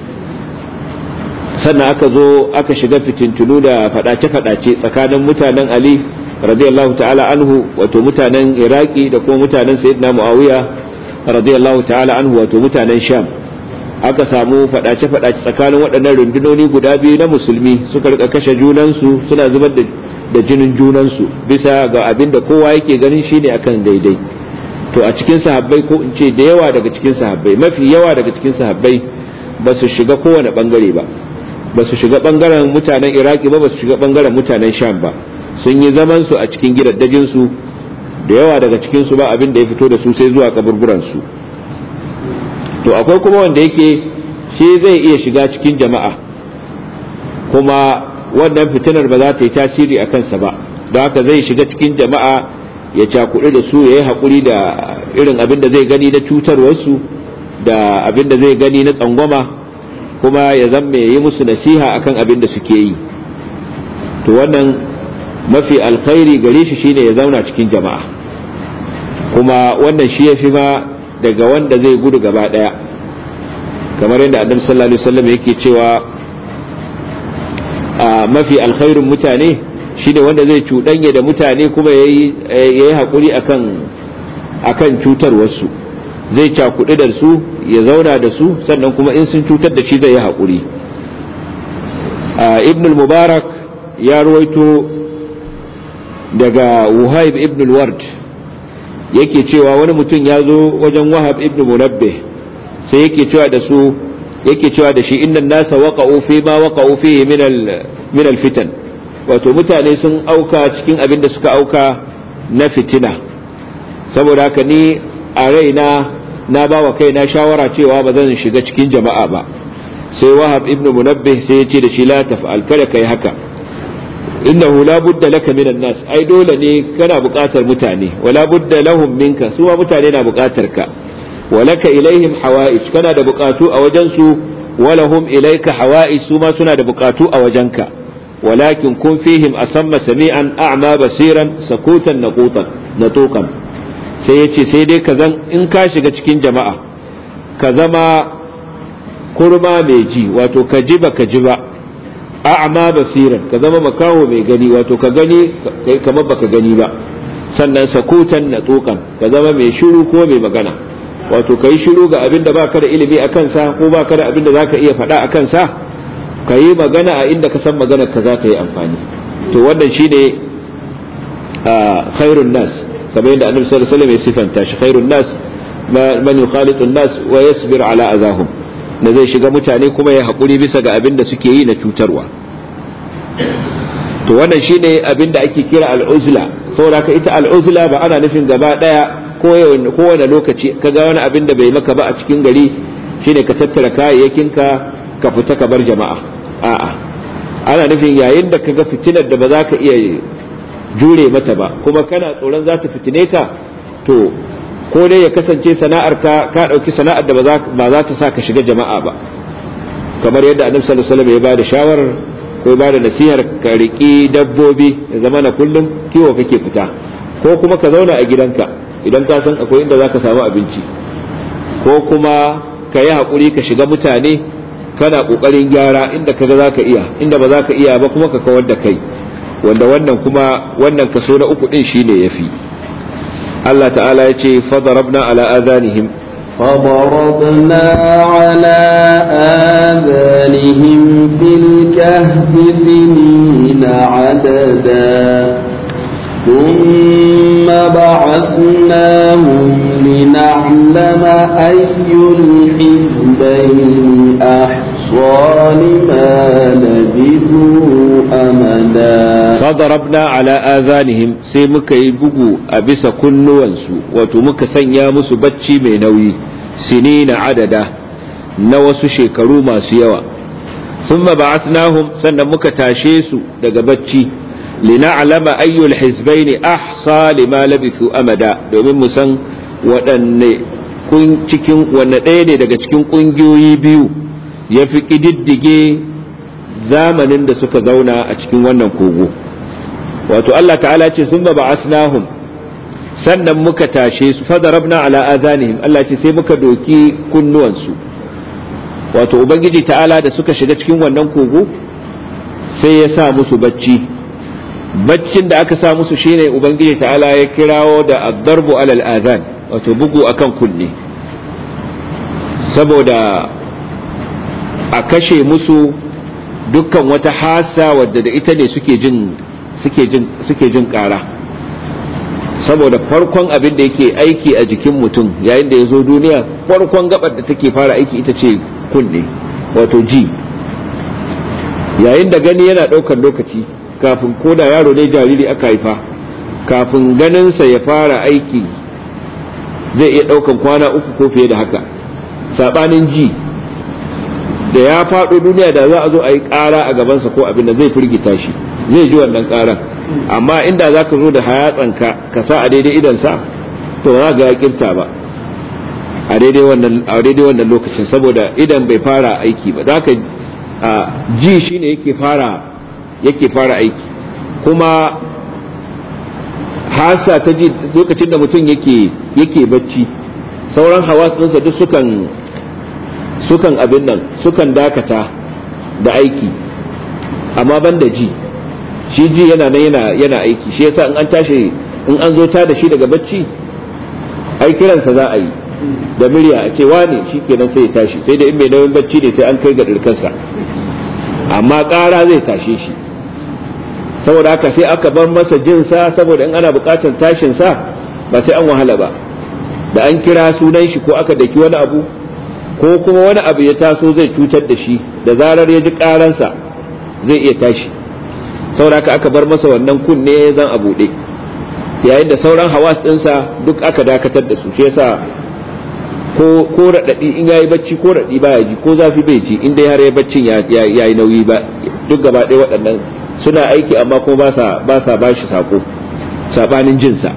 sannan aka zo aka shiga fitintunu da fadace-fadace tsakanin mutanen Ali radiyallahu ta'ala anhu, wato mutanen Iraki, da kuma mutanen sayyidina Muawiya radiyallahu ta'ala anhu, wato mutanen Sham. aka samu fadace-fadace tsakanin waɗannan rundunoni guda biyu na musulmi, suka rika kashe junansu, suna zubar da da jinin junansu bisa ga abin da kowa yake ganin shine akan daidai. to a cikin sahabbai, ko in ce da yawa daga cikin sahabbai, mafi yawa daga cikin sahabbai ba su shiga kowane bangare ba, ba su shiga bangaren mutanen Iraki ba, ba su shiga bangaren mutanen Sham ba, sun yi zaman su a cikin gidaddajin su. da yawa daga cikin su ba abin da ya fito da su sai zuwa kaburburan su. to akwai kuma wanda yake shi zai iya shiga cikin jama'a kuma wannan fitinar ba za ta yi tasiri a kansa ba, don haka zai shiga cikin jama'a ya cakuɗu da su, ya yi haƙuri da irin abin da zai gani na cutarwarsu da abin da zai gani na tsangwama, kuma ya zama ya yi musu nasiha akan abin da suke yi. to wannan mafi alkhairi gare shi shine ya zauna cikin jama'a, kuma wannan shi yafi ma daga wanda zai gudu gaba daya, kamar yadda annabi sallallahu alaihi wasallam yake cewa a mafi alkhairin mutane shine wanda zai cuɗanya da mutane kuma yayi yayi hakuri akan akan cutarwarsu, zai cakuɗi da su ya zauna da su, sannan kuma in sun cutar da shi zai yi hakuri. ibn al-mubarak ya ruwaito daga Wuhaib ibn al-Ward yake cewa wani mutum ya zo wajen Wahab ibn Munabbih sai yake cewa da su yake cewa da shi innan nasa waqa'u fi ma waqa'u fihi min al min al-fitan, wato mutane sun auka cikin abin da suka auka na fitina, saboda haka ni a raina na ba wa kaina shawara cewa ba zan shiga cikin jama'a ba. sai Wahab ibn Munabbih sai ya ce da shi la taf'al, kada kai haka, innahu la budda laka minan nas, ai dole ne kana buƙatar mutane, wala budda lahum minka, su mutane na buƙatar ka, walaka ilaihim hawa'ij, kana da buƙatu a wajen su, walahum ilaika hawa'ij, su ma suna da buƙatu a wajenka, walakin kun fihim asamma sami'an a'ma basiran sakutan naqutan natuqan. sai yace sai dai ka zan in ka shiga cikin jama'a ka zama kurma mai ji, wato ka ji ba ka ji ba, a'ma basiran ka zama makaho mai gani, wato ka gani kai kamar baka gani ba, sannan sakutan natuqan ka zama mai shiru ko mai magana, wato kai shiru ga abin da baka da ilimi a kansa ko baka da abin da zaka iya faɗa a kansa, ka yi magana a inda ka san maganar ka za ta yi amfani. to wannan shine khairun nas, kamar yadda annabi sallallahu alaihi wasallam ya sifanta shi, khairun nas man yukhalitu an-nas wa yasbir ala azahum, da zai shiga mutane kuma ya haƙuri bisa ga abin da suke yi na cutarwa. to wannan shine abin da ake kira al'uzla, saboda ka ita al'uzla ba ana nufin gaba daya kowane lokaci ka ga wani abin da bai maka ba a cikin gari shine ka tattara kayayyakinka ka fita ka bar jama'a, a'a ana nufin yayin da ka ga fitinar da ba za ka iya jure mata ba kuma kana tsoron za ta fitine ka, to ko dai ya kasance sana'ar ka ka dauki sana'ar da ba za ta sa ka shiga jama'a ba, kamar yadda annabi sallallahu alaihi wasallam ya bada shawarar ko ya bada nasihar ka riki dabbobi ya zama na kullum kiwo kake fita, ko kuma ka zauna a gidanka idan ka san akwai inda zaka samu abinci, ko kuma ka yi hakuri ka shiga mutane kana kokarin gyara inda kaga zaka iya, inda ba zaka iya ba kuma ka kawar da kai, wanda wannan kuma wannan kaso na uku din shine yafi. Allah ta'ala ya ce fadarabna ala adhanihim فضربنا على آذانهم في الكهف سنين عددا ثم بعثناهم لنعلم أي الحزبين أحصى لما لبثوا أمدا فضربنا على آذانهم sai muka yi bugu a bisa kunnuwansu, wato muka sanya musu bacci mai nauyi, sinina adada na wasu shekaru masu yawa. thumma ba'athnahum, sannan muka tashe su daga bacci, lina'lama ayyul hizbaini ahsa lima labithu amada, domin mu san waɗanne kun cikin wanne ɗaya ne daga cikin ƙungiyoyi biyu ya fi ƙididdige zamanin da suka zauna a cikin wannan kogo. wato Allah ta'ala ce sun ba'athnahum, sannan muka tashe su, fadarabna ala azanihim, Allah ce sai muka doki kunnuwansu. wato ubangiji ta'ala da suka shiga cikin wannan kogo sai ya sa musu bacci, baccin da aka sa musu shine ubangiji ta'ala ya kirawo da ad-darbu ala al-azan, wato bugu akan kunne, saboda a kashe musu dukkan wata hasa wadda da ita ne suke jin suke jin suke jin ƙara, saboda farkon abin da yake aiki a jikin mutum yayin da ya zo duniya, farkon gabar da take fara aiki ita ce kunne, wato ji. yayin da gani yana ɗaukar lokaci, kafin koda yaro ne jariri aka haifa, kafin ganinsa ya fara aiki zai iya ɗaukan kwana uku ko fiye da haka, saɓanin ji da ya faɗo duniya da za a zo a yi ƙara a gabansa ko abin da zai firgita shi, zai ji wannan ƙaran. amma inda za ka zo da hayatsanka ka sa a daidai idansa, to za ga ya kirta ba a daidai wannan lokacin, saboda idan bai fara aiki ba. za ka ji shine yake fara yake fara aiki, kuma hasa ta ji lokacin da mutum yake yake bacci sauran hawas ɗinsa duk sukan sukan abin nan sukan dakata da aiki amma ban da ji shi ji yana nan yana yana aiki shi yasa in an tashi in an zo ta da shi daga bacci ai kiransa za a yi da murya a ce wane shi kenan sai ya tashi sai da in mai nauyin bacci ne sai an kai ga dirkarsa amma ƙara zai tashe shi saboda haka sai aka bar masa jinsa saboda in ana buƙatar tashinsa ba sai an wahala ba da an kira sunan shi ko aka daki wani abu ko kuma wani abu ya taso zai cutar da shi da zarar ya ji ƙaransa zai iya tashi saboda haka aka bar masa wannan kunne zan a buɗe yayin da sauran hawas ɗinsa duk aka dakatar da su shi yasa ko ko raɗaɗi in yayi bacci ko raɗi baya ji ko zafi bai ji in dai har ya baccin ya yayi nauyi ba duk gaba ɗaya waɗannan suna aiki amma kuma ba sa ba sa bashi sako sabanin jinsa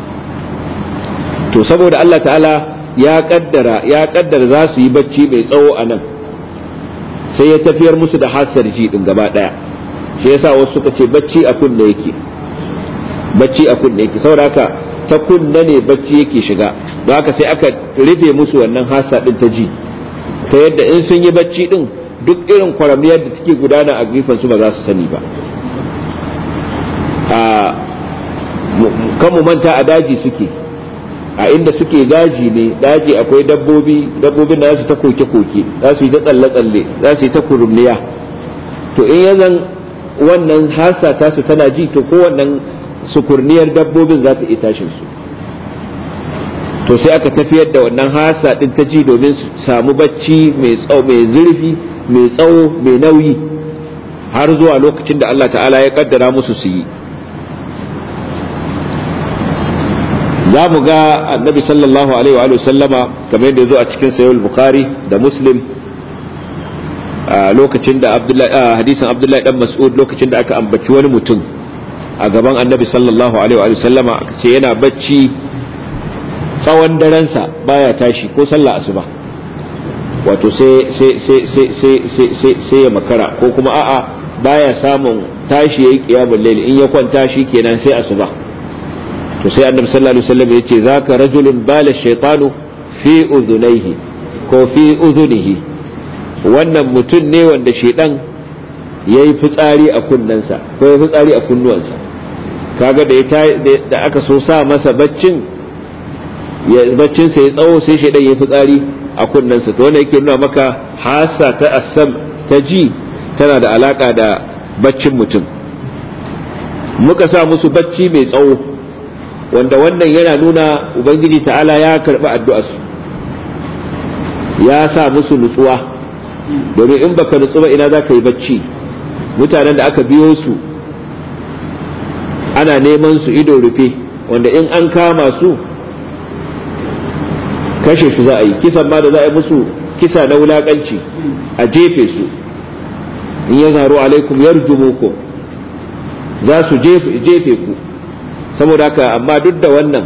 to saboda Allah ta'ala ya kaddara ya kaddara za su yi bacci mai tsawo a nan sai ya tafiyar musu da hasar ji din gaba ɗaya shi yasa wasu suka ce bacci a kunne yake bacci a kunne yake saboda haka ta kunne ne bacci yake shiga don haka sai aka rufe musu wannan hasa din ta ji ta yadda in sun yi bacci din duk irin kwaramniyar da take gudana a gefen su ba za su sani ba a kan mu manta a daji suke a inda suke daji ne daji akwai dabbobi dabbobin da su ta koke koke za su yi ta tsalle tsalle za su yi ta kurumniya to in yazan wannan hasa ta su tana ji to ko wannan sukurniyar dabbobin za ta iya tashin su to sai aka tafiyar da wannan hasa din ta ji domin su samu bacci mai tsawo mai zurfi mai tsawo mai nauyi har zuwa lokacin da Allah ta'ala ya kaddara musu su yi za mu ga annabi sallallahu alaihi wa sallama kamar yadda ya zo a cikin sahih bukhari da muslim a lokacin da abdullahi hadisin abdullahi dan mas'ud lokacin da aka ambaci wani mutum a gaban annabi sallallahu alaihi wa sallama aka ce yana bacci tsawon darensa baya tashi ko sallah asuba wato sai sai sai sai sai sai sai ya makara ko kuma a'a baya samun tashi yayi qiyamul layl in ya kwanta shi kenan sai asuba to sai annabi sallallahu alaihi wasallam yace zaka rajulun bala shaytanu fi udhunayhi ko fi udhunihi wannan mutum ne wanda shaydan yayi fitsari a kunnensa ko yayi fitsari a kunnuwansa kaga da da aka so sa masa baccin ya baccin sa ya tsawo sai shaydan yayi fitsari a kunnensa to wannan yake nuna maka hasa ta asam ta ji tana da alaka da baccin mutum muka sa musu bacci mai tsawo wanda wannan yana nuna ubangiji ta'ala ya karɓi addu'arsu ya sa musu nutsuwa domin in baka nutsu ba ina za ka yi bacci mutanen da aka biyo su ana neman su ido rufe wanda in an kama su kashe su za a yi kisan ma da za a yi musu kisa na wulakanci a jefe su in ya zaro alaikum yarjumukum za su jefe ku saboda haka amma duk da wannan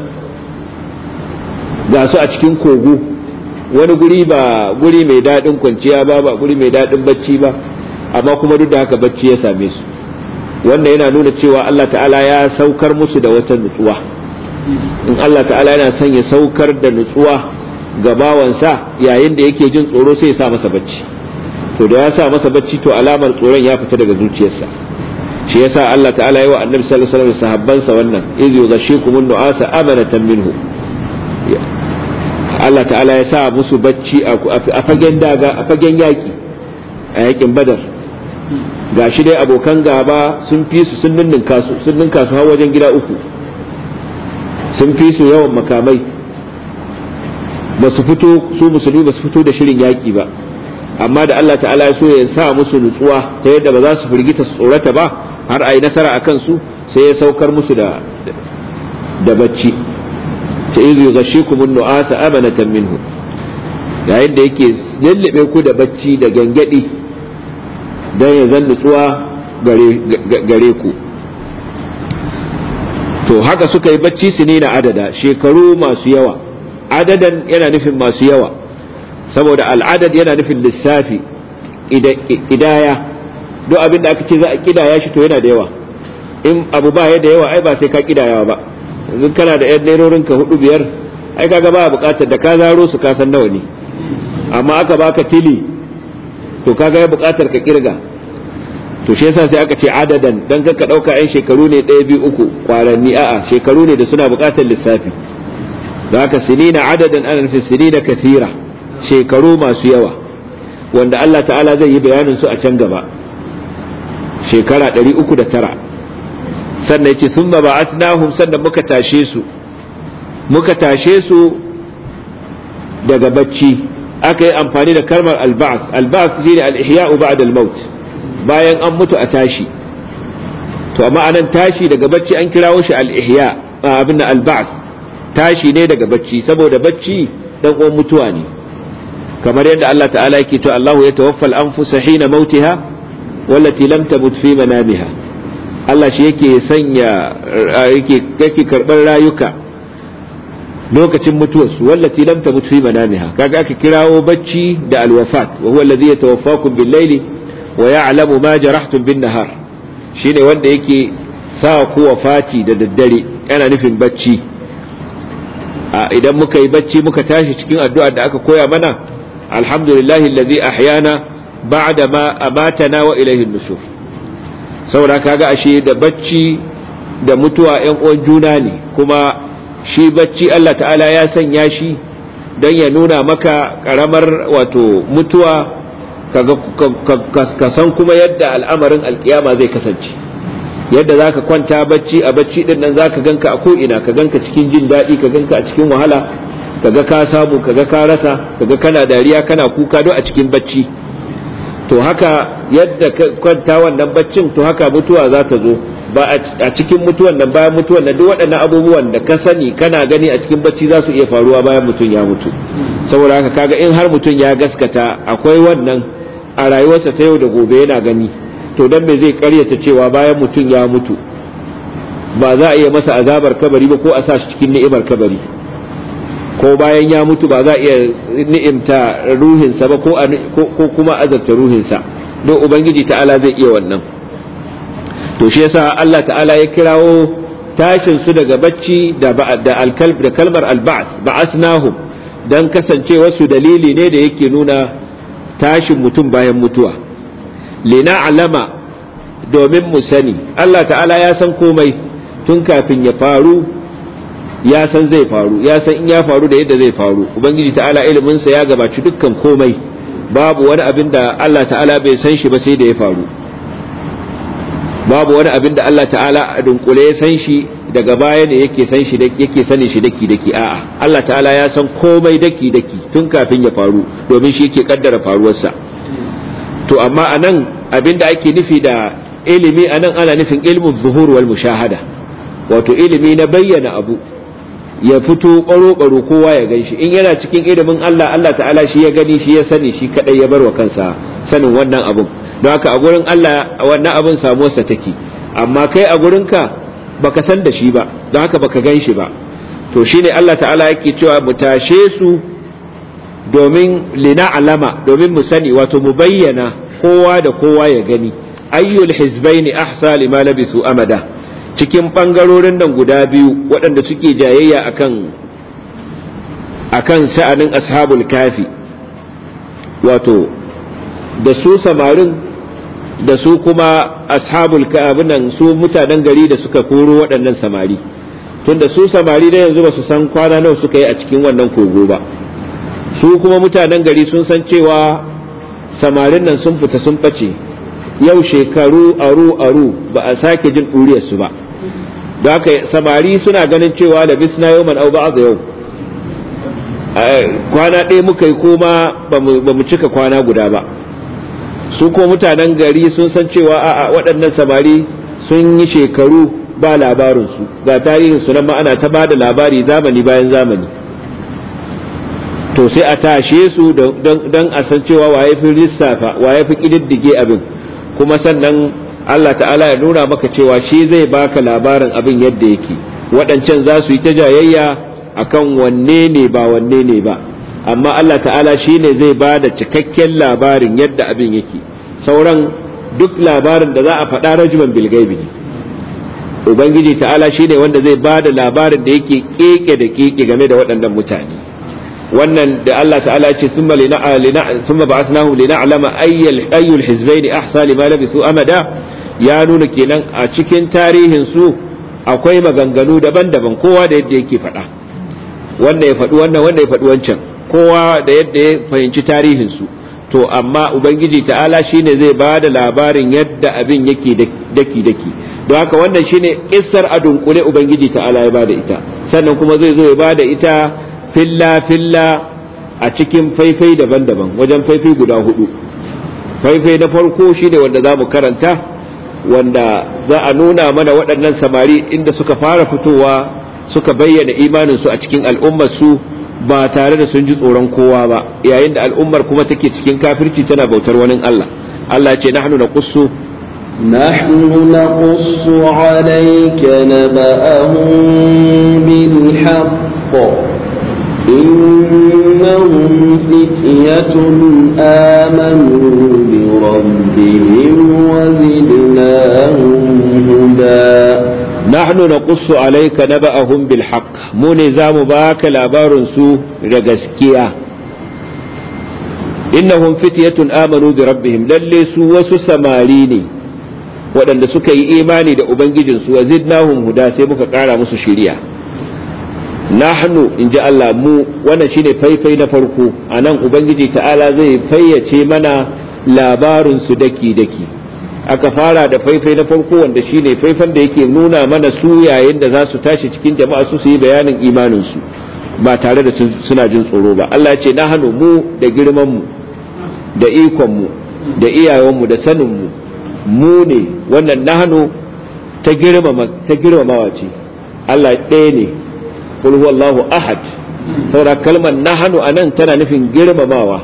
ga su a cikin kogo wani guri ba guri mai daɗin kwanciya ba ba guri mai daɗin bacci ba amma kuma duk da haka bacci ya same su wannan yana nuna cewa Allah ta'ala ya saukar musu da wata nutsuwa in Allah ta'ala yana son ya saukar da nutsuwa ga bawansa yayin da yake jin tsoro sai ya sa masa bacci to da ya sa masa bacci to alamar tsoron ya fita daga zuciyarsa shi yasa Allah ta'ala yi wa annabi sallallahu alaihi wasallam sahabbansa wannan idh yughashikumun nu'asa amanatan minhu Allah ta'ala ya sa musu bacci a fagen daga a fagen yaki a yakin badar gashi dai abokan gaba sun fi su sun ninninka su sun ninka su har wajen gida uku sun fi su yawan makamai ba su fito su musulmi ba su fito da shirin yaki ba amma da Allah ta'ala ya so ya sa musu nutsuwa ta yadda ba za su firgita su tsorata ba har a yi nasara a kansu sai ya saukar musu da da bacci ta izu yughashikumun nu'asa amanatan minhu yayin da yake lallabe ku da bacci da gangadi dan ya zan nutsuwa gare gare ku to haka suka yi bacci su ne na adada shekaru masu yawa adadan yana nufin masu yawa saboda al'adad yana nufin lissafi idaya duk abin da aka ce za a kidaya shi to yana da yawa in abu ba ya da yawa ai ba sai ka kidayawa ba, yanzu kana da yan nairorin ka hudu biyar ai kaga ba bukatar da ka zaro su ka san nawa ne, amma aka baka tili to kaga ya bukatar ka kirga. to shi yasa sai aka ce adadan, dan ka dauka yan shekaru ne ɗaya biyu uku kwaranni, a'a shekaru ne da suna bukatar lissafi. da haka sinina adadan ana nufin sinina kathira, shekaru masu yawa wanda Allah ta'ala zai yi bayanin su a can gaba, shekara ɗari uku da tara. sannan yace thumma ba'athnahum, sannan muka tashe su muka tashe su daga bacci. aka yi amfani da kalmar al-ba'th. al-ba'th shine al-ihya'u ba'da al-maut, bayan an mutu a tashi. to amma anan tashi daga bacci an kirawo shi al-ihya, abin al-ba'th, tashi ne daga bacci, saboda bacci dan uwan mutuwa ne, kamar yadda Allah ta'ala yake to Allahu yatawaffa al-anfusa hina mautiha wallati lam tamut fi manamiha. Allah shi yake sanya yake yake karbar rayuka lokacin mutuwarsu, wallati lam tamut fi manamiha. kaga aka kirawo bacci da al-wafat, wa huwa alladhi yatawaffakum bil-layli wa ya'lamu ma jarahtum bin-nahar, shine wanda yake sa ku wafati da daddare, yana nufin bacci. idan muka yi bacci muka tashi cikin addu'ar da aka koya mana, alhamdulillahi alladhi ahyana ba'da ma amatana wa ilayhi an-nushur. saboda kaga ashe da bacci da mutuwa ƴan uwan juna ne, kuma shi bacci Allah ta'ala ya sanya shi don ya nuna maka karamar wato mutuwa, ka san kuma yadda al'amarin alkiyama zai kasance, yadda zaka kwanta bacci, a bacci din nan zaka ganka a ko'ina, ka ganka cikin jin daɗi, ka ganka a cikin wahala, kaga ka samu, kaga ka rasa, kaga kana dariya kana kuka, don a cikin bacci. to haka yadda ka kwanta wannan baccin, to haka mutuwa za ta zo ba a cikin mutuwan nan, bayan mutuwan nan duk waɗannan abubuwan da ka sani kana gani a cikin bacci za su iya faruwa bayan mutum ya mutu. saboda haka kaga in har mutum ya gaskata akwai wannan a rayuwarsa ta yau da gobe yana gani, to dan me zai karyata cewa bayan mutum ya mutu ba za a iya masa azabar kabari ba, ko a sa shi cikin ni'imar kabari, ko bayan ya mutu ba za a iya ni'imta ruhinsa ba, ko kuma azabta ruhinsa, don ubangiji ta'ala zai iya wannan. to shi yasa Allah ta'ala ya kirawo tashin su daga bacci da da alkalb da kalmar alba'th, ba'asnahum, dan kasancewa su dalili ne da yake nuna tashin mutum bayan mutuwa. lina'lama, domin mu sani, Allah ta'ala ya san komai tun kafin ya faru, ya san zai faru, ya san in ya faru da yadda zai faru. ubangiji ta'ala iliminsa ya gabaci dukkan komai, babu wani abin da Allah ta'ala bai san shi ba sai da ya faru, babu wani abin da Allah ta'ala a dunkule ya san shi daga baya ne yake san shi yake sanin shi daki daki. a'a, Allah ta'ala ya san komai daki daki tun kafin ya faru, domin shi yake kaddara faruwarsa. to amma anan abin da ake nufi da ilimi anan ana nufin ilmu zuhur wal mushahada, wato ilimi na bayyana abu ya fito baro-baro kowa ya gan shi. in yana cikin ilimin Allah, Allah ta'ala shi ya gani, shi ya sani, shi kadai ya bar wa kansa sanin wannan abun. don haka a gurin Allah wannan abun samuwarsa take, amma kai a gurinka baka san da shi ba, don haka baka gan shi ba. to shine Allah ta'ala yake cewa mu tashe su domin lina'lama, domin mu sani, wato mu bayyana kowa da kowa ya gani, ayyul hizbaini ahsa lima labisu amada, cikin ɓangarorin nan guda biyu waɗanda suke jayayya akan akan sha'anin ashabul kafi, wato da su samarin da su kuma ashabul kafinan, su mutanen gari da suka koro waɗannan samari, tunda su samari da yanzu ba su san kwana nawa suka yi a cikin wannan kogo ba, su kuma mutanen gari sun san cewa samarin nan sun fita sun ɓace yau shekaru aru aru ba a sake jin ɗuriyarsu ba. da haka samari suna ganin cewa da bisna yau man au ba yau kwana ɗaya muka yi koma ba mu cika kwana guda ba. su ko mutanen gari sun san cewa a'a waɗannan samari sun yi shekaru ba labarinsu, ga tarihinsu nan ma ana ta ba da labari zamani bayan zamani. to sai a tashe su don a san cewa waye fi lissafa, waye fi ƙididdige abin, kuma sannan Allah ta'ala ya nuna maka cewa shi zai baka labarin abin yadda yake. waɗancan za su yi ta jayayya akan wanne ne ba wanne ne ba, amma Allah ta'ala shi ne zai ba da cikakken labarin yadda abin yake. sauran duk labarin da za a faɗa rajuman bilgaibi ne, ubangiji ta'ala shine wanda zai bada labarin da yake keke da keke game da waɗannan mutane. wannan da Allah ta'ala ce thumma lina thumma ba'athnahum lina'lama ayyul ayyul hizbayn ahsa lima labisu amada, ya nuna kenan a cikin tarihin su akwai maganganu daban-daban, kowa da yadda yake faɗa, wanda ya faɗi wannan wanda ya faɗi wancan, kowa da yadda ya fahimci tarihin su. To amma ubangiji ta'ala shine zai bada labarin yadda abin yake daki daki, don haka wannan shine kissar a dunkule ubangiji ta'ala ya bada ita, sannan kuma zai zo ya bada ita filla filla a cikin faifai daban-daban, wajen faifai guda hudu. Faifai na farko shine wanda za mu karanta, wanda za a nuna mana waɗannan samari inda suka fara fitowa suka bayyana imaninsu a cikin al'ummar su ba tare da sun ji tsoron kowa ba, yayin da al'ummar kuma take cikin kafirci tana bautar wani Allah. Allah ce nahnu naqussu nahnu naqussu alayka naba'ahum bil haqq innahum fityatun amanu bi rabbihim wa zidnahum huda. nahnu naqussu alayka naba'ahum bil haqq, mu ne zamu baka labarin su da gaskiya. innahum fityatun amanu bi rabbihim, lalle su wasu samari ne waɗanda suka yi imani da ubangijin su, wa zidnahum huda, sai muka ƙara musu shiriya. nahnu inji Allah, mu, wannan shine faifai na farko. anan ubangiji ta'ala zai fayyace mana labarin su daki daki. aka fara da faifai na farko wanda shine faifan da yake nuna mana su yayin da za su tashi cikin jama'a su su yi bayanin imaninsu ba tare da suna jin tsoro ba. Allah ya ce nahnu, mu da girman mu da ikon mu da iyayen mu da sanin mu mu ne. wannan nahnu ta girmama ta girmamawa ce. Allah ɗaya ne, qul huwallahu ahad. saboda kalmar nahnu anan tana nufin girmamawa.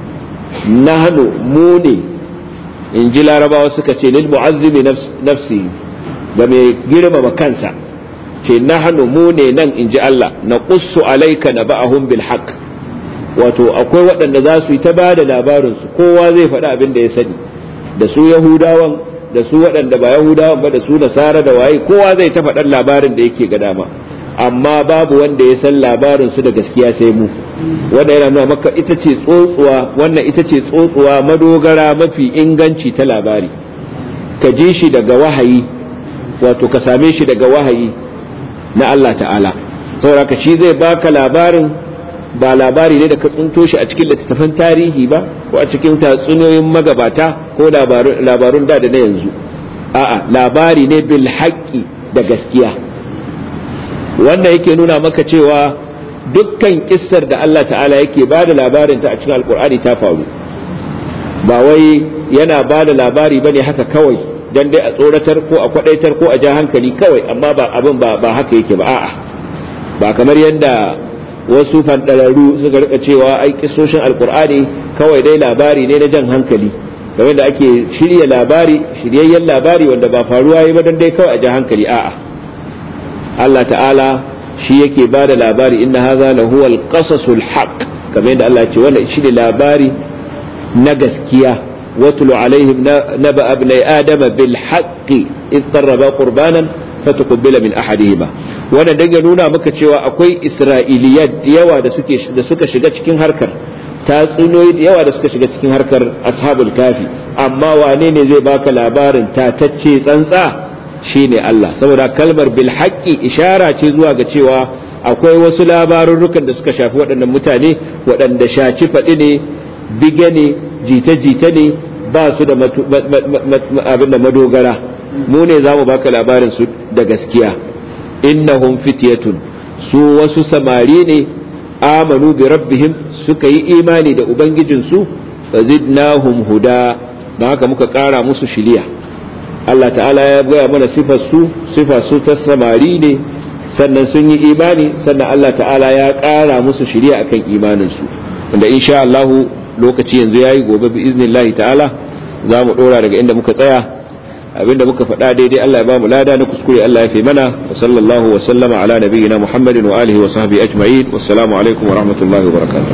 nahnu mu ne, in ji larabawa suka ce lil mu'azzimi nafsi, da mai girmama kansa, ce nahnu mu ne nan, in ji Allah, na qussu alayka naba'ahum bil haqq. wato akwai waɗanda za su yi ta bada labarin su, kowa zai faɗi abin da ya sani, da su yahudawan da su waɗanda ba yahudawan ba, da su nasara da waye, kowa zai ta faɗan labarin da yake ga dama, amma babu wanda ya san labarin su da gaskiya sai mu. wanda yana nuna maka ita ce tsotsuwa, wannan ita ce tsotsuwa madogara mafi inganci ta labari, ka ji shi daga wahayi, wato ka same shi daga wahayi na Allah ta'ala. saboda ka shi zai baka labarin, ba labari ne da ka tsunto shi a cikin littattafan tarihi ba, ko a cikin tatsuniyoyin magabata ko labarun da da na yanzu. a'a, labari ne bil haqqi, da gaskiya. wannan yake nuna maka cewa dukkan kissar da Allah ta'ala yake ba da labarinta a cikin alkur'ani ta faru, ba wai yana ba da labari ba ne haka kawai don dai a tsoratar ko a kwadaitar ko a ja hankali kawai, amma ba abin ba, ba haka yake ba. a'a, ba kamar yadda wasu fandararru suka rika cewa ai kissoshin alkur'ani kawai dai labari ne na jan hankali, kamar da ake shirya labari, shiryayyen labari wanda ba faruwa yi ba don dai kawai a ja hankali. a'a, Allah ta'ala shi yake ba da labari, inna haza la huwa al-qasasul haqq, kamar yadda Allah ya ce wannan shi ne labari na gaskiya. watlu alaihim naba abnai adama bil haqqi id qarraba qurbanan fatuqbila min ahadihima. wannan dan ya nuna maka cewa akwai isra'iliyat yawa da suke da suka shiga cikin harkar, tatsuniyoyi yawa da suka shiga cikin harkar ashabul kafi, amma wane ne zai baka labarin tatacce tsantsa? shine Allah. saboda kalmar bil haqqi ishara ce zuwa ga cewa akwai wasu labarurrukan da suka shafi waɗannan mutane waɗanda shaci faɗi ne, bige ne, jita-jita ne, ba su da abin da madogara. mu ne za mu baka labarin su da gaskiya. innahum fityatun, su wasu samari ne, amanu bi rabbihim, suka yi imani da ubangijinsu, fazidnahum huda, don haka muka ƙara musu shiriya. Allah ta'ala ya gaya mana sifar su, sifar su ta samari ne, sannan sun yi imani, sannan Allah ta'ala ya ƙara musu shiriya akan imaninsu, wanda insha Allah lokaci yanzu yayi, gobe bi iznillahi ta'ala za mu ɗora daga inda muka tsaya. abinda muka faɗa daidai Allah ya ba mu lada, na kuskure Allah ya fi mana. wa sallallahu wa sallama ala nabiyyina Muhammadin wa alihi wa sahbihi ajma'in. wassalamu alaikum wa rahmatullahi wa barakatuh.